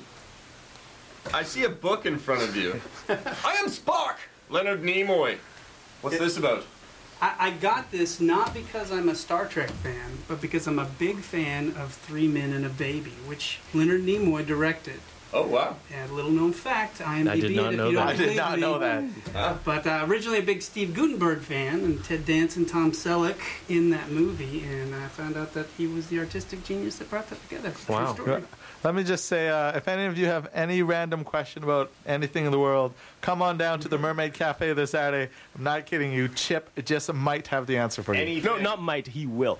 Speaker 12: I see a book in front of you. I am Spock, Leonard Nimoy. What's this about?
Speaker 14: I, I got this not because I'm a Star Trek fan, but because I'm a big fan of Three Men and a Baby, which Leonard Nimoy directed.
Speaker 12: Oh, wow.
Speaker 14: And a little known fact, IMDb.
Speaker 9: I did not
Speaker 14: if
Speaker 9: know
Speaker 14: you don't
Speaker 9: that. I did
Speaker 14: believe
Speaker 10: not
Speaker 14: me.
Speaker 10: know that.
Speaker 12: Huh?
Speaker 14: But uh, originally a big Steve Gutenberg fan, and Ted Danson, Tom Selleck in that movie, and I found out that he was the artistic genius that brought that together.
Speaker 9: Wow.
Speaker 14: True story.
Speaker 10: Let me just say, uh, if any of you have any random question about anything in the world, come on down to the Mermaid Cafe this Saturday. I'm not kidding you. Chip just might have the answer for you.
Speaker 6: No, not might. He will.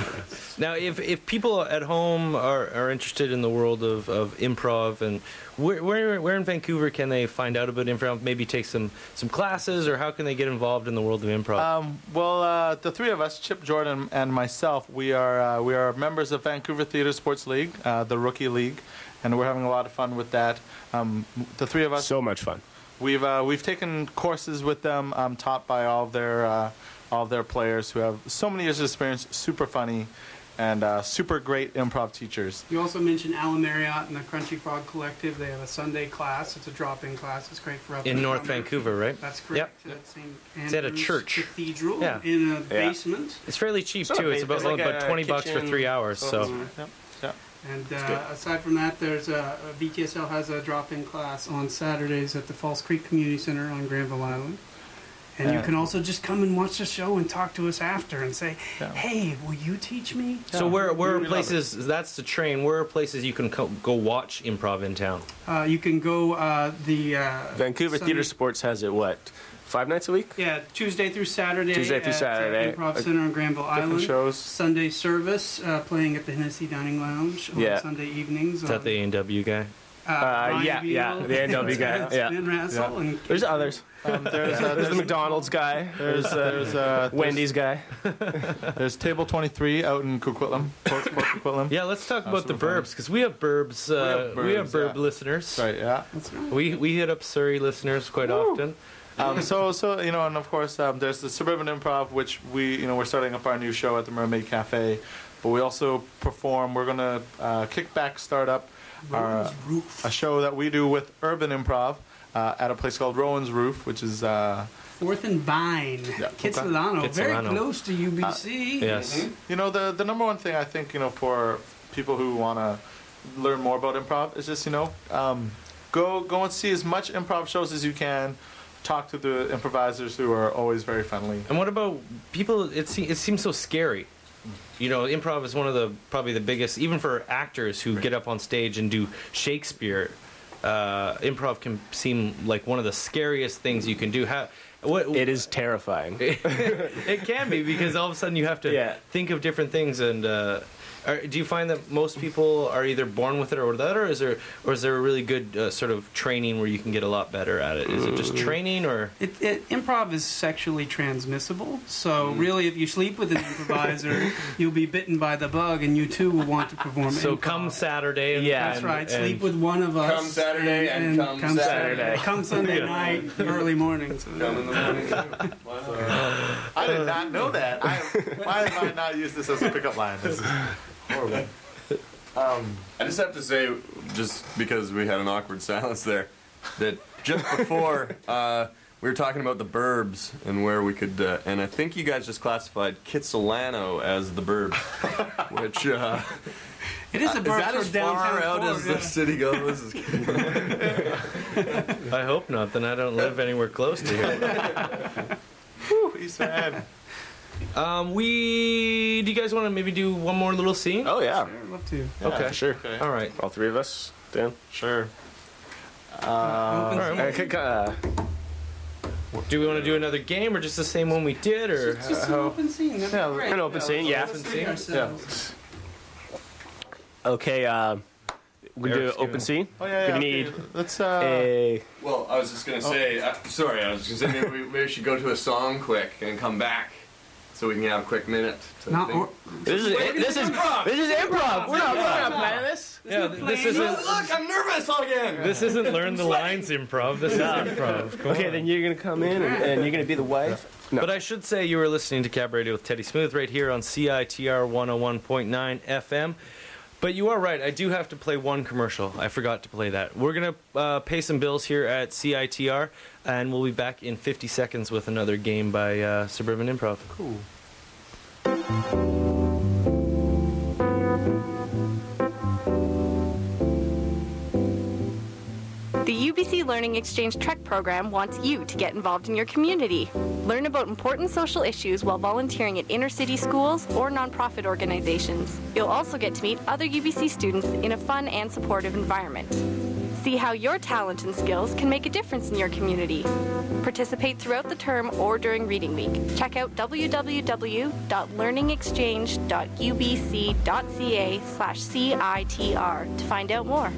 Speaker 9: Now, if, if people at home are, are interested in the world of, of improv, and where, where where in Vancouver can they find out about improv? Maybe take some, some classes, or how can they get involved in the world of improv?
Speaker 10: Um, well, uh, the three of us, Chip, Jordan, and myself, we are uh, we are members of Vancouver Theatre Sports League, uh, the Rookie League, and we're having a lot of fun with that. Um, the three of us,
Speaker 6: So much fun.
Speaker 10: we've uh, we've taken courses with them, um, taught by all of their uh, all of their players who have so many years of experience, super funny, and uh, super great improv teachers.
Speaker 14: You also mentioned Alan Marriott and the Crunchy Frog Collective. They have a Sunday class. It's a drop-in class. It's great for up
Speaker 9: in
Speaker 14: and
Speaker 9: North
Speaker 14: comers.
Speaker 9: Vancouver, right?
Speaker 14: That's correct. At Saint
Speaker 9: It's at a
Speaker 14: Andrew's
Speaker 9: church.
Speaker 14: Cathedral
Speaker 9: Yeah.
Speaker 14: in a
Speaker 9: Yeah.
Speaker 14: basement.
Speaker 9: It's fairly cheap,
Speaker 6: It's not
Speaker 9: too.
Speaker 6: a
Speaker 9: It's
Speaker 6: ba-
Speaker 9: about,
Speaker 6: it's like
Speaker 9: about
Speaker 6: a
Speaker 9: twenty bucks for
Speaker 6: kitchen.
Speaker 9: three hours. So.
Speaker 10: Yep. Yep.
Speaker 14: And
Speaker 10: good.
Speaker 14: uh, aside from that, there's a, a V T S L has a drop-in class on Saturdays at the Falls Creek Community Center on Granville Island. And you
Speaker 10: Yeah.
Speaker 14: can also just come and watch the show and talk to us after and say, "Hey, will you teach me?"
Speaker 9: So where where are
Speaker 14: We love it.
Speaker 9: places? That's the train. Where are places you can co- go watch improv in town?
Speaker 14: Uh, you can go uh, the uh,
Speaker 6: Vancouver
Speaker 14: Sunday-
Speaker 6: Theatre Sports has it, what, five nights a week?
Speaker 14: Yeah, Tuesday through Saturday.
Speaker 6: Tuesday through
Speaker 14: at,
Speaker 6: Saturday.
Speaker 14: Uh, Improv
Speaker 6: Uh,
Speaker 14: Center on Granville
Speaker 10: different
Speaker 14: Island.
Speaker 10: shows.
Speaker 14: Sunday service uh, playing at the Hennessy Dining Lounge on
Speaker 6: Yeah.
Speaker 14: Sunday evenings.
Speaker 9: Is that
Speaker 14: on,
Speaker 9: the A and W guy?
Speaker 14: uh,
Speaker 6: Uh,
Speaker 14: Ryan
Speaker 6: yeah, yeah,
Speaker 14: Beal,
Speaker 6: the N W guy. Yeah.
Speaker 14: Ben Rassel,
Speaker 10: Yeah.
Speaker 14: and
Speaker 6: There's others.
Speaker 10: Um, there's, uh,
Speaker 6: There's
Speaker 10: there's
Speaker 6: the McDonald's guy.
Speaker 10: There's uh, there's uh,
Speaker 6: Wendy's guy.
Speaker 10: There's Table twenty-three out in Coquitlam. Port, Port Coquitlam.
Speaker 9: Yeah, let's talk
Speaker 10: Uh,
Speaker 9: about the
Speaker 10: super fun.
Speaker 9: burbs, because we have burbs. Uh,
Speaker 10: have
Speaker 9: we have
Speaker 10: burbs,
Speaker 9: burb
Speaker 10: yeah.
Speaker 9: listeners.
Speaker 10: Right. Yeah.
Speaker 9: We we hit up Surrey listeners quite often.
Speaker 10: Um, so, so you know, and of course, um, there's the Suburban Improv, which we, you know, we're starting up our new show at the Mermaid Cafe, but we also perform. We're gonna uh, kick back, start up our, a show that we do with Urban Improv uh, at a place called Rowan's Roof, which is uh,
Speaker 14: Fourth and Vine,
Speaker 10: Yeah,
Speaker 14: Kitsilano,
Speaker 10: okay.
Speaker 14: very
Speaker 10: Kitsilano.
Speaker 14: close to U B C.
Speaker 10: Mhm. You know, the the number one thing I think, you know, for people who want to learn more about improv is just, you know, um, go go and see as much improv shows as you can. Talk to the improvisers who are always very friendly.
Speaker 9: And what about people? It se- it seems so scary. You know, improv is one of the probably the biggest, even for actors who get up on stage and do Shakespeare. Uh, improv can seem like one of the scariest things you can do. How? What,
Speaker 6: it is terrifying.
Speaker 9: It can be, because all of a sudden you have to
Speaker 6: Yeah.
Speaker 9: think of different things. And uh, are, do you find that most people are either born with it or that, or is there or is there a really good uh, sort of training where you can get a lot better at it? Is it just training, or
Speaker 14: It, it, improv is sexually transmissible, so really, if you sleep with an improviser, you'll be bitten by the bug, and you too will want to perform.
Speaker 9: so
Speaker 14: improv.
Speaker 9: come Saturday? And,
Speaker 14: Yeah, that's
Speaker 9: and-
Speaker 14: right.
Speaker 9: and-
Speaker 14: Sleep with one of us.
Speaker 12: Come Saturday and come Saturday.
Speaker 14: Come Sunday night, early morning. So.
Speaker 12: Come in the morning.
Speaker 10: I did not know that. I, why have I not used this as a pickup line? This is horrible. Um,
Speaker 12: I just have to say, just because we had an awkward silence there, that just before uh, we were talking about the burbs and where we could, uh, and I think you guys just classified Kitsilano as the burbs, which uh,
Speaker 14: It is a
Speaker 12: uh,
Speaker 14: bar
Speaker 12: is that
Speaker 14: for
Speaker 12: as
Speaker 14: downtown
Speaker 12: far out
Speaker 14: Ford,
Speaker 12: as
Speaker 14: yeah.
Speaker 12: the city goes?
Speaker 9: I hope not. Then I don't live anywhere close to here.
Speaker 10: Whew, East End.
Speaker 9: Um, we. Do you guys want to maybe do one more little scene?
Speaker 6: Oh yeah.
Speaker 14: I'd love to.
Speaker 9: Okay.
Speaker 6: for sure.
Speaker 10: Okay.
Speaker 9: All right.
Speaker 6: All three of us. Dan.
Speaker 10: Sure. Uh,
Speaker 14: Open
Speaker 6: All right. Okay, uh,
Speaker 9: Do we want to do another game or just the same one we did, or
Speaker 14: It's just an
Speaker 9: how?
Speaker 14: open scene. That'd be
Speaker 6: yeah,
Speaker 14: great.
Speaker 6: an open scene. Yeah.
Speaker 9: Open scene?
Speaker 6: Yeah.
Speaker 14: Ourselves.
Speaker 6: Okay. Uh, we do
Speaker 9: Eric's
Speaker 6: open
Speaker 9: giving-
Speaker 6: scene.
Speaker 10: Oh yeah, yeah.
Speaker 6: Gonna
Speaker 10: okay.
Speaker 6: need
Speaker 10: Let's. Uh,
Speaker 6: a.
Speaker 12: Well, I was just gonna say, uh, sorry, I was just gonna say maybe we, maybe we should go to a song quick and come back, so we can have a quick minute. To
Speaker 14: Not
Speaker 12: think.
Speaker 14: or,
Speaker 6: This is this is this is improv. We're not we're not planning this.
Speaker 9: Yeah, th- this isn't.
Speaker 12: Look, I'm nervous again.
Speaker 9: This isn't learn the lines improv. This is improv. Come
Speaker 6: Okay,
Speaker 9: on.
Speaker 6: then you're gonna come in and, and you're gonna be the wife. No.
Speaker 9: But I should say you were listening to Cab Radio with Teddy Smooth right here on C I T R one oh one point nine F M. But you are right. I do have to play one commercial. I forgot to play that. We're going to uh, pay some bills here at C I T R, and we'll be back in fifty seconds with another game by uh, Suburban Improv.
Speaker 10: cool.
Speaker 3: The U B C Learning Exchange Trek program wants you to get involved in your community. Learn about important social issues while volunteering at inner-city schools or nonprofit organizations. You'll also get to meet other U B C students in a fun and supportive environment. See how your talent and skills can make a difference in your community. Participate throughout the term or during reading week. Check out w w w dot learning exchange dot u b c dot c a slash C I T R to find out more.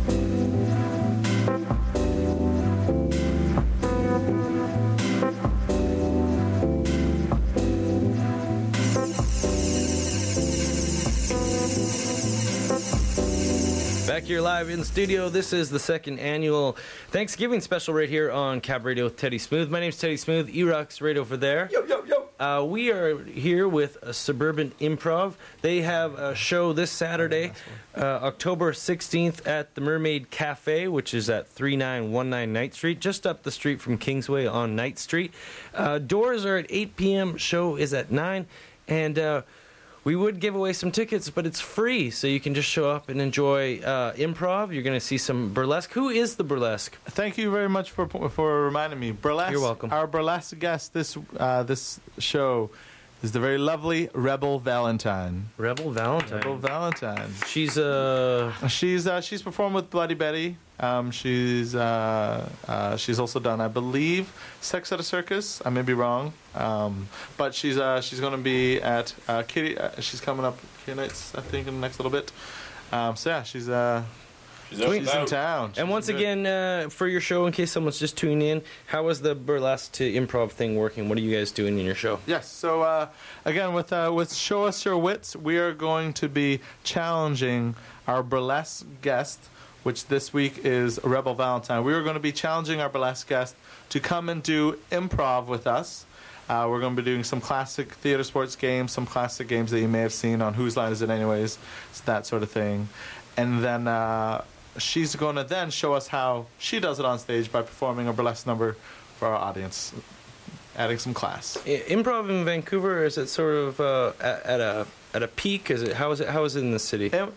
Speaker 9: Back here live in studio. This is the second annual Thanksgiving special right here on Cab Radio with Teddy Smooth. My name's Teddy Smooth. E-Rock's right over there.
Speaker 12: Yo, yo, yo.
Speaker 9: Uh, we are here with a Suburban Improv. They have a show this Saturday, uh, October sixteenth at the Mermaid Cafe, which is at thirty-nine nineteen Knight Street, just up the street from Kingsway on Knight Street. Uh, doors are at eight p.m. Show is at nine. And uh, we would give away some tickets, but it's free, so you can just show up and enjoy uh, improv. You're going to see some burlesque. Who is the burlesque?
Speaker 10: Thank you very much for for reminding me. Burlesque.
Speaker 9: You're welcome.
Speaker 10: Our burlesque guest this uh, this show is the very lovely Rebel Valentine.
Speaker 9: Rebel Valentine.
Speaker 10: Rebel Valentine.
Speaker 9: She's uh
Speaker 10: she's uh, she's performed with Bloody Betty. Um, she's uh, uh, she's also done, I believe, Sex at a Circus. I may be wrong, um, but she's uh, she's going to be at uh, Kitty. Uh, she's coming up Kitty Nights, I think, in the next little bit. Um, so yeah, she's uh, she's, she's in town.
Speaker 9: And once again, uh, for your show, in case someone's just tuning in, how is the burlesque to improv thing working? What are you guys doing in your show?
Speaker 10: Yes. So uh, again, with uh, with Show Us Your Wits, we are going to be challenging our burlesque guest, which this week is Rebel Valentine. We are going to be challenging our burlesque guest to come and do improv with us. Uh, we're going to be doing some classic theater sports games, some classic games that you may have seen on Whose Line Is It Anyways, so that sort of thing. And then uh, she's going to then show us how she does it on stage by performing a burlesque number for our audience, adding some class.
Speaker 9: I- Improv in Vancouver, is it sort of uh, at, at a at a peak? Is it how is it how is it in the city?
Speaker 10: Im-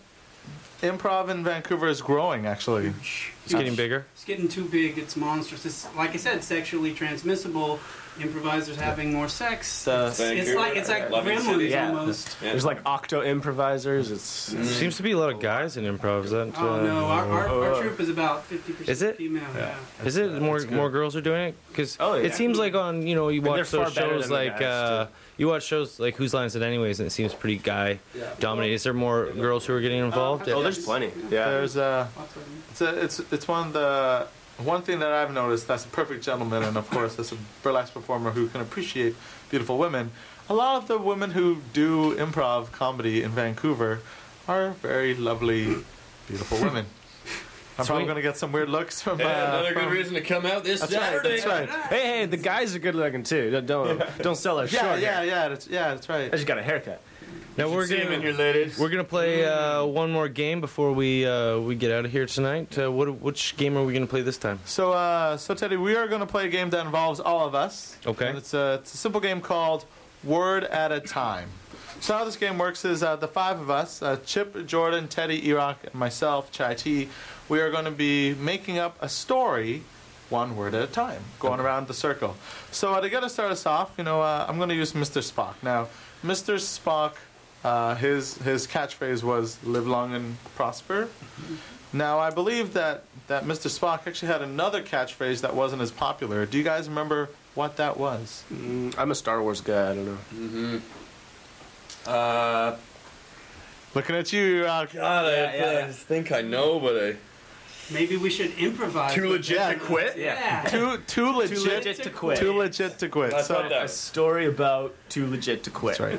Speaker 10: improv in Vancouver is growing, actually.
Speaker 9: It's getting bigger.
Speaker 14: It's getting too big. It's monstrous. It's like I said, sexually transmissible. Improvisers having more sex.
Speaker 6: Uh,
Speaker 14: it's, it's like it's like gremlins
Speaker 6: Yeah.
Speaker 14: almost.
Speaker 6: There's like octo improvisers. It's
Speaker 9: There seems to be a lot of guys in improv. Is that?
Speaker 14: Oh
Speaker 9: uh,
Speaker 14: no, our, our, our troupe is about fifty percent
Speaker 9: Is it?
Speaker 14: female. Yeah.
Speaker 9: Is it more more girls are doing it? Because
Speaker 6: Oh, yeah.
Speaker 9: it seems like on you know you
Speaker 6: And
Speaker 9: watch
Speaker 6: they're far
Speaker 9: those
Speaker 6: better
Speaker 9: shows
Speaker 6: than the
Speaker 9: like
Speaker 6: guys,
Speaker 9: uh, you watch shows like Whose Line Is It Anyways, and it seems pretty guy dominated. Is there more girls who are getting involved?
Speaker 6: oh, there's plenty. Yeah.
Speaker 10: There's uh, it's a, it's it's one of the one thing that I've noticed that's a perfect gentleman, and of course as a burlesque performer who can appreciate beautiful women. A lot of the women who do improv comedy in Vancouver are very lovely, beautiful women. I'm probably
Speaker 9: Sweet.
Speaker 10: going to get some weird looks from. Uh,
Speaker 12: Yeah, another good
Speaker 10: from-
Speaker 12: reason to come out this
Speaker 10: That's
Speaker 12: Saturday.
Speaker 10: right. That's right.
Speaker 6: Hey, hey, the guys are good looking too. Don't don't, don't sell us
Speaker 10: Yeah,
Speaker 6: short.
Speaker 10: yeah,
Speaker 6: here.
Speaker 10: yeah. That's yeah, that's right.
Speaker 6: I just got a haircut.
Speaker 9: Now we're
Speaker 11: see him
Speaker 9: gonna
Speaker 11: in here, ladies.
Speaker 9: we're gonna play uh, one more game before we uh, we get out of here tonight. Uh, what which game are we gonna play this time?
Speaker 10: So, uh, so Teddy, we are going to play a game that involves all of us.
Speaker 9: Okay.
Speaker 10: And it's a, it's a simple game called Word at a Time. So how this game works is uh, the five of us, uh, Chip, Jordan, Teddy, Iraq, and myself, Chai T, we are going to be making up a story one word at a time, going around the circle. So uh, to get us started us off, you know, uh, I'm going to use Mister Spock. Now, Mister Spock, uh, his his catchphrase was "Live long and prosper." Now, I believe that that Mister Spock actually had another catchphrase that wasn't as popular. Do you guys remember what that was?
Speaker 6: Mm, I'm a Star Wars guy. I don't know.
Speaker 12: Mm-hmm. Uh,
Speaker 10: Looking at you, uh,
Speaker 12: God, I,
Speaker 14: Yeah, yeah.
Speaker 12: I just think I know, but I.
Speaker 14: Maybe we should improvise.
Speaker 12: Too
Speaker 14: with
Speaker 12: legit
Speaker 14: that.
Speaker 12: to quit?
Speaker 14: Yeah.
Speaker 10: Too too legit,
Speaker 6: Too legit to quit.
Speaker 10: Too legit to quit.
Speaker 12: That's
Speaker 10: So,
Speaker 12: what that
Speaker 6: A story about too legit to quit.
Speaker 10: that's right.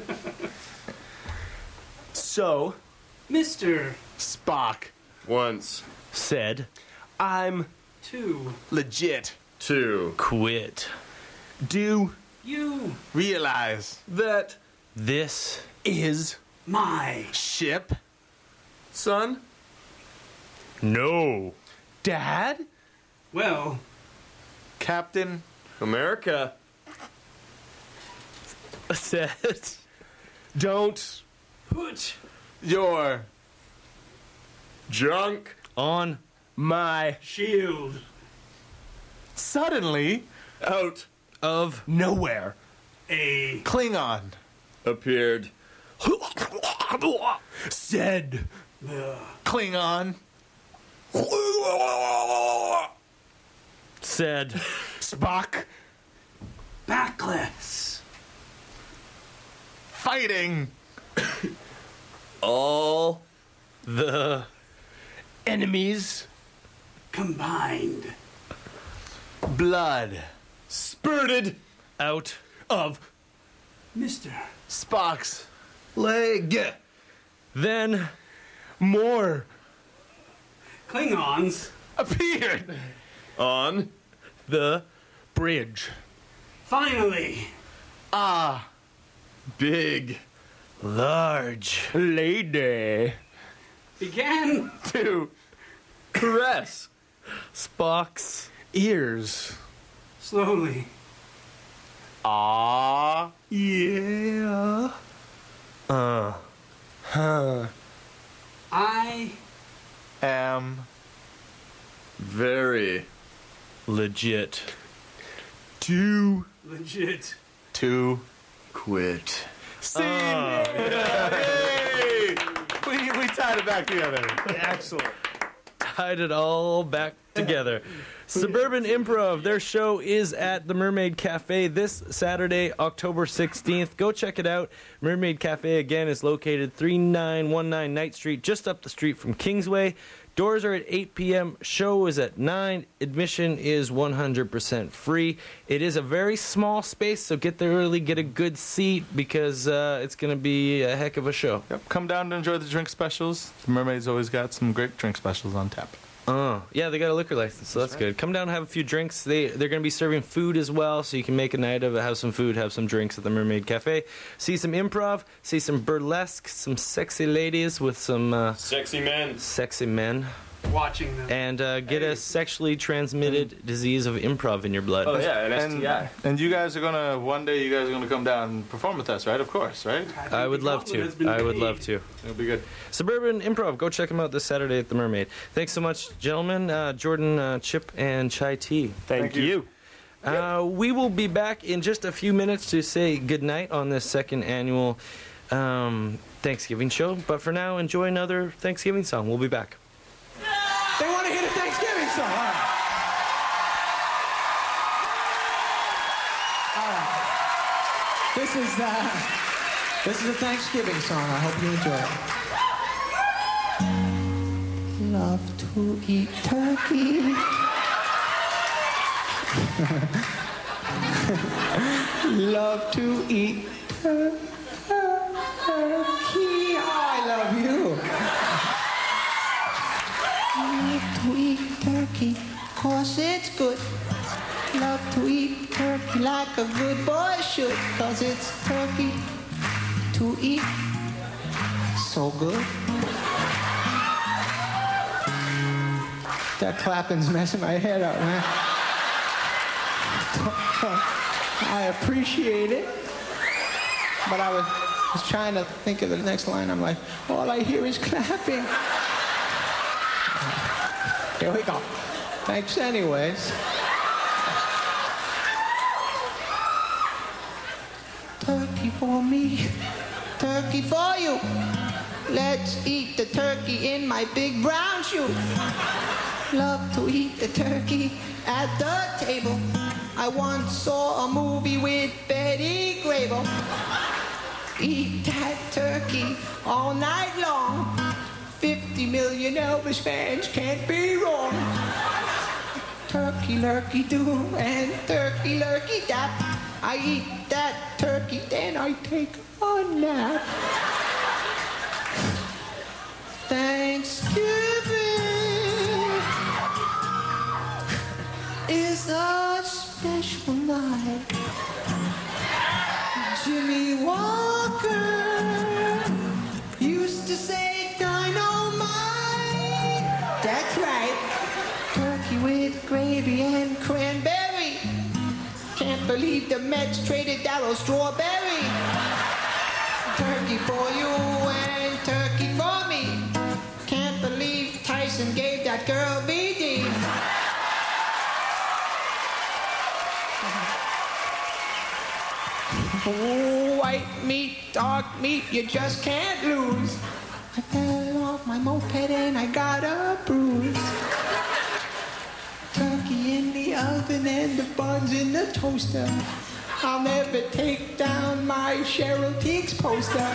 Speaker 6: So,
Speaker 14: Mister
Speaker 10: Spock.
Speaker 12: Once.
Speaker 9: Said
Speaker 6: I'm
Speaker 14: Two.
Speaker 10: Legit.
Speaker 12: Two.
Speaker 9: quit.
Speaker 6: do
Speaker 14: You.
Speaker 10: Realize.
Speaker 12: That.
Speaker 9: This
Speaker 6: is
Speaker 14: My.
Speaker 10: Ship.
Speaker 12: Son.
Speaker 9: no.
Speaker 6: Dad.
Speaker 14: Well.
Speaker 10: Captain.
Speaker 12: America.
Speaker 9: Said
Speaker 6: Don't
Speaker 14: Put.
Speaker 10: Your.
Speaker 12: Junk.
Speaker 9: on
Speaker 6: my
Speaker 14: Shield.
Speaker 10: Suddenly.
Speaker 12: Out.
Speaker 9: of
Speaker 6: nowhere.
Speaker 14: A.
Speaker 10: Klingon.
Speaker 12: Appeared.
Speaker 6: Said
Speaker 14: The.
Speaker 10: Klingon.
Speaker 9: said
Speaker 6: Spock.
Speaker 14: Backless.
Speaker 10: Fighting.
Speaker 12: All.
Speaker 9: the
Speaker 6: Enemies.
Speaker 14: Combined.
Speaker 10: Blood.
Speaker 12: Spurted.
Speaker 9: out
Speaker 6: Of
Speaker 14: Mister
Speaker 10: Spock's.
Speaker 12: Leg.
Speaker 9: then
Speaker 6: more.
Speaker 14: Klingons.
Speaker 10: Appeared.
Speaker 12: On.
Speaker 9: the
Speaker 6: Bridge.
Speaker 14: Finally.
Speaker 10: Ah.
Speaker 12: Big.
Speaker 9: large
Speaker 6: Lady.
Speaker 14: Began.
Speaker 10: Two.
Speaker 12: Caress.
Speaker 9: Spock's
Speaker 6: Ears.
Speaker 14: Slowly.
Speaker 10: Ah.
Speaker 6: Yeah.
Speaker 9: uh
Speaker 6: Huh.
Speaker 14: I.
Speaker 10: Am.
Speaker 12: Very.
Speaker 9: legit.
Speaker 6: Too
Speaker 14: Legit.
Speaker 10: To.
Speaker 12: Quit.
Speaker 10: See. Yay! We, we tied it back together.
Speaker 6: excellent.
Speaker 9: Tied it all back together. Suburban Improv, their show is at the Mermaid Cafe this Saturday, October sixteenth. Go check it out. Mermaid Cafe, again, is located three nine one nine Knight Street, just up the street from Kingsway. Doors are at eight p.m. Show is at nine. Admission is one hundred percent free. It is a very small space, so get there early, get a good seat, because uh, it's going to be a heck of a show.
Speaker 10: Yep. Come down to enjoy the drink specials. The Mermaid's always got some great drink specials on tap.
Speaker 9: Oh, yeah, they got a liquor license, so that's, that's right. Good. Come down and have a few drinks. They, they're going to be serving food as well, so you can make a night of it, have some food, have some drinks at the Mermaid Cafe. See some improv, see some burlesque, some sexy ladies with some... Uh,
Speaker 12: Sexy men.
Speaker 9: Sexy men.
Speaker 14: Watching them.
Speaker 9: And uh, get a sexually transmitted disease of improv in your blood.
Speaker 6: Oh yeah, an S
Speaker 10: And,
Speaker 6: T I.
Speaker 10: and you guys are gonna one day. You guys are gonna come down and perform with us, right? Of course, right?
Speaker 9: I would love to. I would love to.
Speaker 10: It'll be good.
Speaker 9: Suburban Improv. Go check them out this Saturday at the Mermaid. Thanks so much, gentlemen. Uh, Jordan, uh, Chip, and Chai T.
Speaker 6: Thank, Thank you.
Speaker 9: you. Uh, we will be back in just a few minutes to say goodnight on this second annual um, Thanksgiving show. But for now, enjoy another Thanksgiving song. We'll be back.
Speaker 16: They want to hear the Thanksgiving song. All right. All right. This is uh, this is a Thanksgiving song. I hope you enjoy it. Love to eat turkey. Love to eat tur- turkey. I love you. Love to eat turkey, cause it's good. Love to eat turkey like a good boy should, cause it's turkey to eat.
Speaker 13: so good. That clapping's messing my head up, man. I appreciate it. But I was, was trying to think of the next line. I'm like, all I hear is clapping. Here we go. Thanks anyways. Turkey for me, turkey for you. Let's eat the turkey in my big brown shoe. Love to eat the turkey at the table. I once saw a movie with Betty Grable. Eat that turkey all night long. Fifty million Elvis fans can't be wrong. Turkey lurkey do and turkey lurkey dap. I eat that turkey, then I take a nap. Thanksgiving is a special night. Jimmy Walker used to say dynamite. That's right. Turkey with gravy and cranberry. Can't believe the Mets traded Darryl Strawberry. Turkey for you and turkey for me. Can't believe Tyson gave that girl B D. White meat, dark meat, you just can't lose. I fell off my moped and I got a bruise. Turkey in the oven and the buns in the toaster. I'll never take down my Cheryl Teagues poster.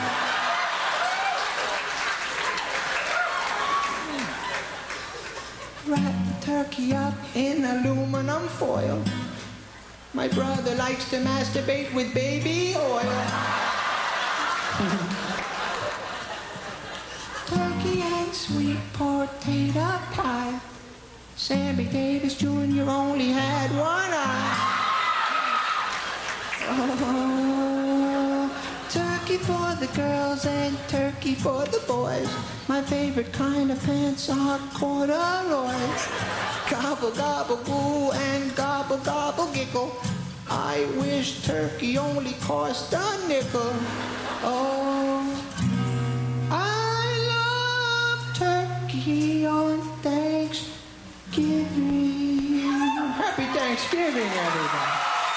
Speaker 13: Wrap the turkey up in aluminum foil. My brother likes to masturbate with baby oil. Turkey and sweet potato pie. Sammy Davis Junior only had one eye. Oh, turkey for the girls and turkey for the boys. My favorite kind of pants are corduroys. Gobble, gobble, goo, and gobble, gobble, giggle. I wish turkey only cost a nickel. Oh, I love turkey on Thanksgiving. Happy Thanksgiving, everybody.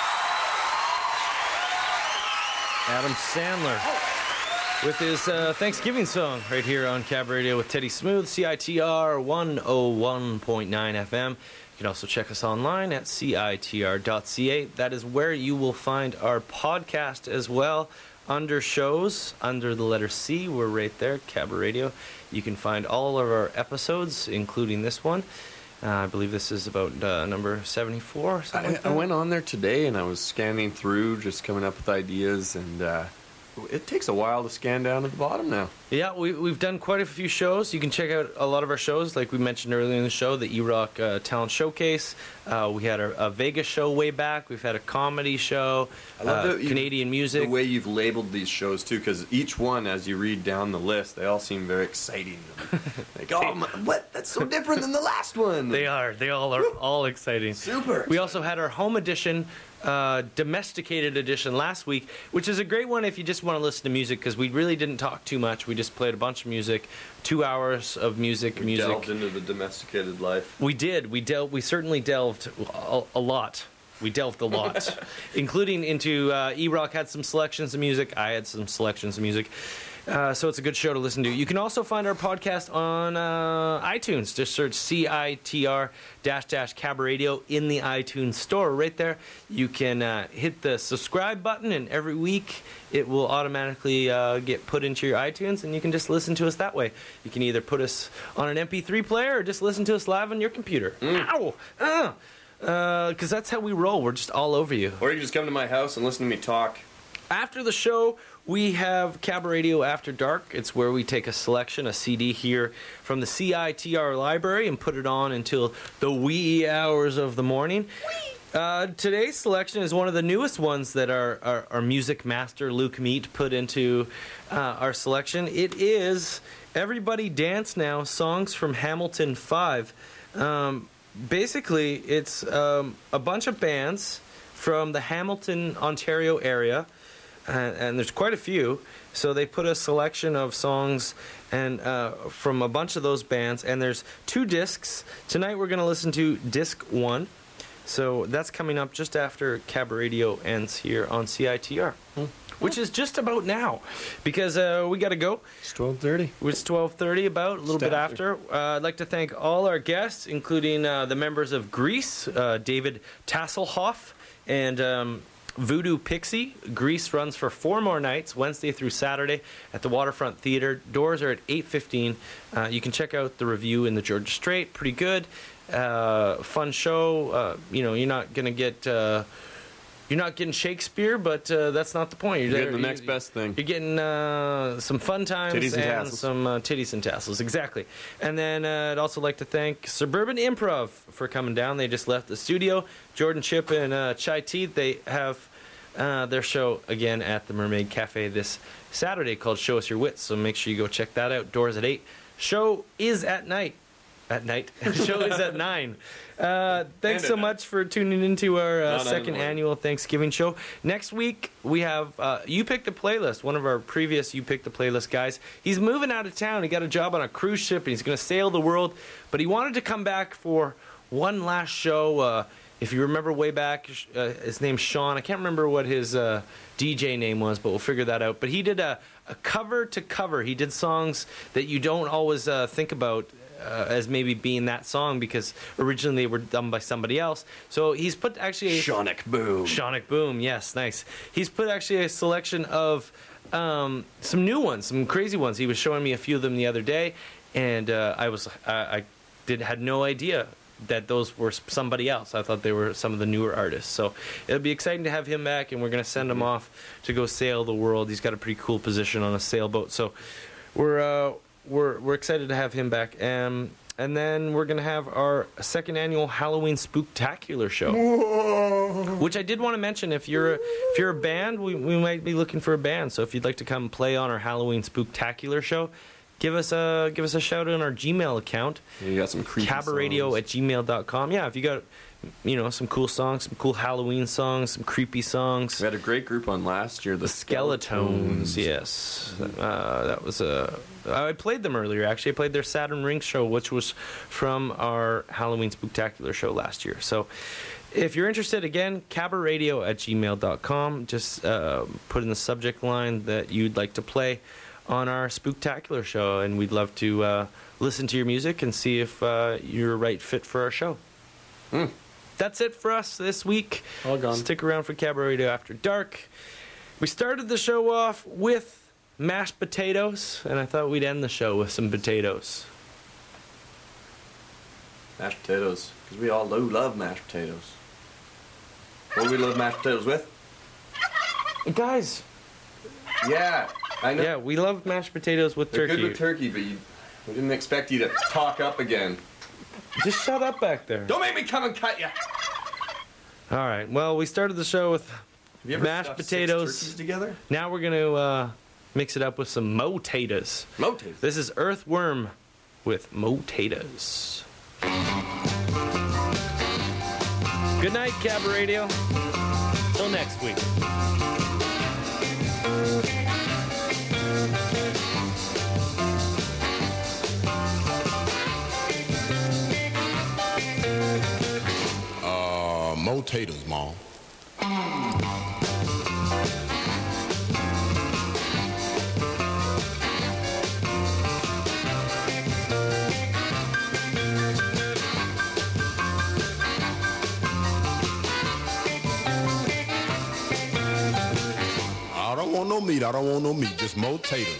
Speaker 9: Adam Sandler with his uh, Thanksgiving song right here on Cab Radio with Teddy Smooth, C I T R one oh one point nine F M. You can also check us online at C I T R dot C A. That is where you will find our podcast as well. Under shows, under the letter C, we're right there, Cab Radio. You can find all of our episodes, including this one. Uh, I believe this is about uh, number seventy-four.
Speaker 12: I,
Speaker 9: Like
Speaker 12: I went on there today and I was scanning through, just coming up with ideas, and uh, it takes a while to scan down at the bottom now.
Speaker 9: Yeah, we, we've done quite a few shows. You can check out a lot of our shows, like we mentioned earlier in the show, the E-Rock uh, Talent Showcase. Uh, we had a, a Vegas show way back. We've had a comedy show,
Speaker 12: I love
Speaker 9: uh,
Speaker 12: the, you-
Speaker 9: Canadian music.
Speaker 12: The way you've labeled these shows, too, because each one, as you read down the list, they all seem very exciting. Like, oh, my, what? That's so different than the last one.
Speaker 9: They are. They all are all exciting.
Speaker 12: Super.
Speaker 9: We also had our home edition, uh, domesticated edition last week, which is a great one if you just want to listen to music, because we really didn't talk too much. We just played a bunch of music, two hours of music.
Speaker 12: We
Speaker 9: music.
Speaker 12: delved into the domesticated life.
Speaker 9: We did. We delved. We certainly delved a, a lot. We delved a lot, including into uh, E-Rock had some selections of music. I had some selections of music. Uh, so it's a good show to listen to. You can also find our podcast on uh, iTunes. Just search C I T R dash dash Cab Radio in the iTunes store. Right there, you can uh, hit the subscribe button, and every week it will automatically uh, get put into your iTunes, and you can just listen to us that way. You can either put us on an M P three player or just listen to us live on your computer.
Speaker 12: Mm.
Speaker 9: Ow! Uh, because that's how we roll. We're just all over you.
Speaker 12: Or you can just come to my house and listen to me talk.
Speaker 9: After the show, we have Cab Radio After Dark. It's where we take a selection, a C D here from the C I T R library and put it on until the wee hours of the morning. Uh, today's selection is one of the newest ones that our, our, our music master Luke Meat put into uh, our selection. It is Everybody Dance Now, songs from Hamilton five. Um, basically, it's um, a bunch of bands from the Hamilton, Ontario area, and, and there's quite a few. So they put a selection of songs and uh, from a bunch of those bands, and there's two discs. Tonight we're going to listen to disc one. So that's coming up just after Cab Radio ends here on C I T R, hmm. which is just about now, because uh, we got to go.
Speaker 8: It's twelve thirty.
Speaker 9: It's twelve thirty, about a little
Speaker 8: Just
Speaker 9: bit after.
Speaker 8: after.
Speaker 9: Uh, I'd like to thank all our guests, including uh, the members of Grease, uh, David Tasselhoff, and um, Voodoo Pixie. Grease runs for four more nights, Wednesday through Saturday, at the Waterfront Theatre. Doors are at eight fifteen. Uh, you can check out the review in the Georgia Straight. Pretty good. Uh, fun show. Uh, you know, you're not gonna get uh, you're not getting Shakespeare, but uh, that's not the point.
Speaker 12: You're getting the
Speaker 9: you-
Speaker 12: next best thing.
Speaker 9: You're getting uh, some fun times
Speaker 12: Titties and tassels.
Speaker 9: some uh, titties and tassels. Exactly. And then uh, I'd also like to thank Suburban Improv for coming down. They just left the studio. Jordan Chip and uh, Chai Teeth. They have uh, their show again at the Mermaid Cafe this Saturday called Show Us Your Wits. So make sure you go check that out. Doors at eight. Show is at night. At night. Show is at nine. Uh, thanks
Speaker 12: And at
Speaker 9: so
Speaker 12: night.
Speaker 9: much for tuning into our uh,
Speaker 12: No, no,
Speaker 9: second
Speaker 12: no, no.
Speaker 9: annual Thanksgiving show. Next week, we have uh, You Pick the Playlist, one of our previous You Pick the Playlist guys. He's moving out of town. He got a job on a cruise ship, and he's going to sail the world. But he wanted to come back for one last show. Uh, if you remember way back, uh, his name's Sean. I can't remember what his uh, D J name was, but we'll figure that out. But he did a, a cover to cover. He did songs that you don't always uh, think about Uh, as maybe being that song, because originally they were done by somebody else. So he's put actually a,
Speaker 12: Shonic Boom.
Speaker 9: Shonic Boom, yes, nice. He's put actually a selection of um, some new ones, some crazy ones. He was showing me a few of them the other day, and uh, I was I, I did had no idea that those were somebody else. I thought they were some of the newer artists. So it'll be exciting to have him back, and we're going to send him off to go sail the world. He's got a pretty cool position on a sailboat. So we're uh, we're we're excited to have him back. Um, and then we're going to have our second annual Halloween Spooktacular show, which I did want to mention. If you're a, if you're a band, we, we might be looking for a band. So if you'd like to come play on our Halloween Spooktacular show, give us a give us a shout out on our Gmail account.
Speaker 12: You got some creepy
Speaker 9: cabaradio
Speaker 12: songs.
Speaker 9: at gmail dot com. Yeah, if you got, you know, some cool songs, some cool Halloween songs, some creepy songs.
Speaker 12: We had a great group on last year, the,
Speaker 9: The Skeletones, yes. Uh, that was a. I played them earlier, actually. I played their Saturn Rings show, which was from our Halloween Spooktacular show last year. So if you're interested, again, cabaradio at gmail dot com. Just uh, put in the subject line that you'd like to play on our Spooktacular show, and we'd love to uh, listen to your music and see if uh, you're a right fit for our show.
Speaker 12: Mm.
Speaker 9: That's it for us this week.
Speaker 12: All gone.
Speaker 9: Stick around for Cabaret Radio After Dark. We started the show off with mashed potatoes, and I thought we'd end the show with some potatoes.
Speaker 12: Mashed potatoes, because we all lo- love mashed potatoes. What do we love mashed potatoes with?
Speaker 9: Guys.
Speaker 12: Yeah, I know.
Speaker 9: Yeah, we love mashed potatoes with
Speaker 12: They're
Speaker 9: turkey.
Speaker 12: good with turkey, but you, we didn't expect you to talk up again.
Speaker 9: Just shut up back there.
Speaker 12: Don't make me come and cut you.
Speaker 9: All right. Well, we started the show with
Speaker 12: you ever
Speaker 9: mashed
Speaker 12: stuffed six
Speaker 9: potatoes
Speaker 12: turkeys together?
Speaker 9: Now we're going to uh, mix it up with some mo-taters.
Speaker 12: Mo-taters.
Speaker 9: This is Earthworm with mo-taters. Good night, Cab Radio. Till next week.
Speaker 15: Uh, mo taters, Mom. I don't want no meat. I don't want no meat. Just mo taters.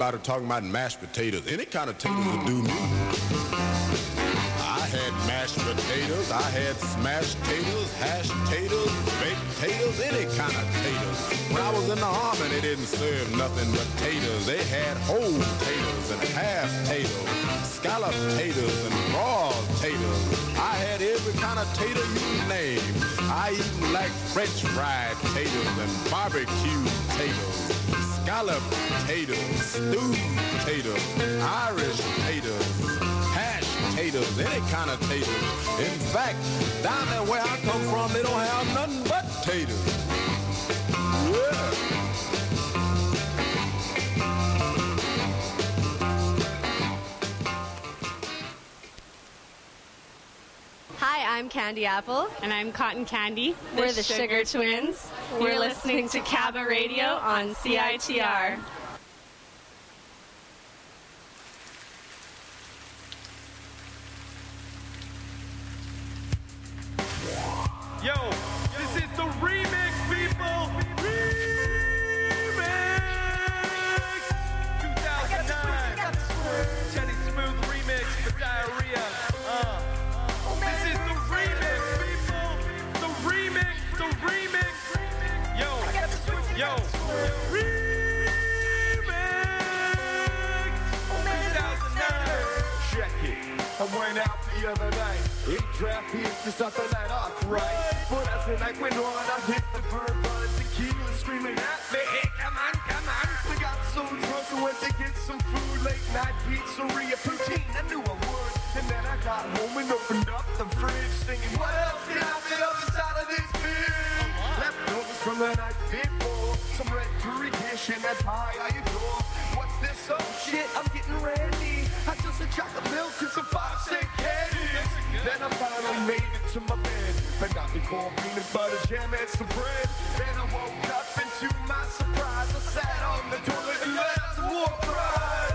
Speaker 15: everybody talking about mashed potatoes. Any kind of potatoes would do me. I had mashed potatoes, I had smashed potatoes, hashed potatoes, baked potatoes, any kind of potatoes. When I was in the army, they didn't serve nothing but potatoes. They had whole potatoes and half potatoes, scallop potatoes and raw potatoes. I had every kind of potato you name. I even like French fried potatoes and barbecue potatoes, scallop potatoes, stewed potatoes, Irish potatoes, hashed potatoes, any kind of potatoes. In fact, down there where I come from, they don't have nothing but potatoes. Yeah.
Speaker 19: Hi, I'm Candy Apple. And I'm Cotton Candy. We're the, the Sugar, Sugar Twins. Twins. You're listening to Cabba Radio on C I T R.
Speaker 5: Yo, this is the remix, people! Remix! two thousand nine. Teddy Smooth remix for Diarrhea. Uh. This is the remix, people! The remix, the remix! Yo, yo, remix! two thousand nine. Check it. I went out the other night. Eight draft beers to start the night off right. But as the night went on, I hit the bourbon tequila, screaming at me, hey, come on, come on. We got so drunk, so went to get some food. Late night pizzeria poutine, I knew I would. And then I got home and opened up the fridge, singing, what else can I the other side of this beer? Leftovers from the night before, some red curry dish and that pie I adore. What's this? Oh shit, I'm getting ready. I just a chocolate milk and some five cent candy. Then I finally made it to my bed, but not before peanut butter jam and some bread. Then I woke up and to my surprise, I sat on the toilet and let some war cries.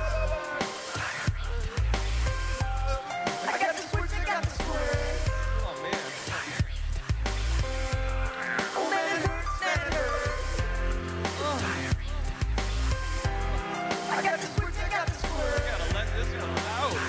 Speaker 5: I got the switch, I got the square. Oh man. Oh man, it hurts, man, it hurts. Oh. I got the switch, I got the square. You gotta let this one out.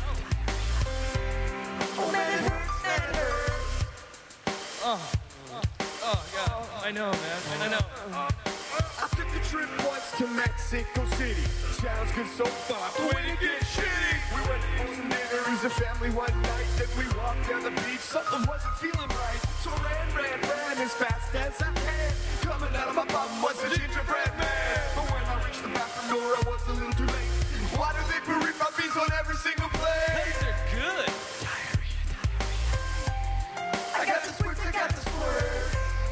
Speaker 5: Oh man, it hurts, man, it hurts. Oh, oh, oh, God, I know, man, I know. Oh. I took a trip once to Mexico City. Sounds good so far, but when it gets shitty. We went for some dinner as a family one night. Then we walked down the beach, something wasn't feeling right. So I ran, ran, ran as fast as I can. Coming out of my bum was a gingerbread man. But when I reached the bathroom door, I was a little too late. Why do they put my beans on every single plate? These are good. I got the switch, I got the squirt.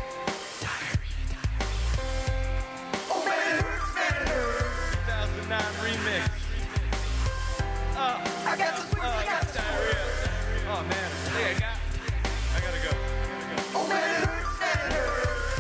Speaker 5: Oh man, it hurts, man, it hurts. two thousand nine remix. Uh, I got the switch, uh, I got the squirt. Oh man, I think I got. I gotta go. I gotta go. Oh man, it hurts, man, it hurts.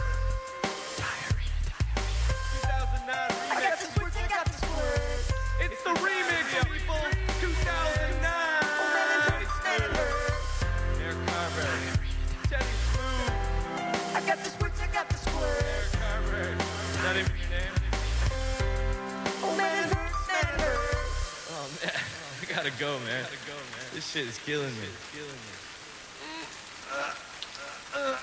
Speaker 5: two thousand nine remix. I got the switch, I got the squirt. It's the remix, people. two thousand nine. Oh man, it hurts, man, it hurts. Eric Carberry. Teddy Smooth. I got the switch, I got the squirt. Eric Carberry. Is that even your name? Oh man, it hurts, man, it hurts. Oh man, I gotta go, man. Gotta go, man. This shit is killing me. It's killing me. Uh, uh, uh.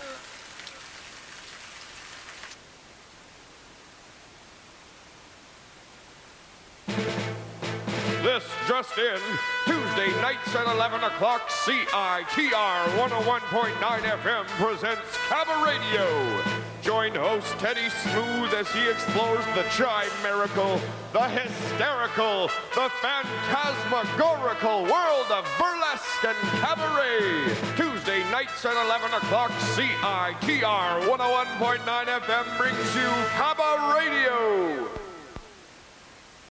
Speaker 5: This just in, Tuesday nights at eleven o'clock, C I T R one oh one point nine F M presents Cabba Radio. Join host Teddy Smooth as he explores the chimerical, the hysterical, the phantasmagorical world of burlesque and cabaret. Tuesday nights at eleven o'clock, C I T R one oh one point nine F M brings you Cabba Radio.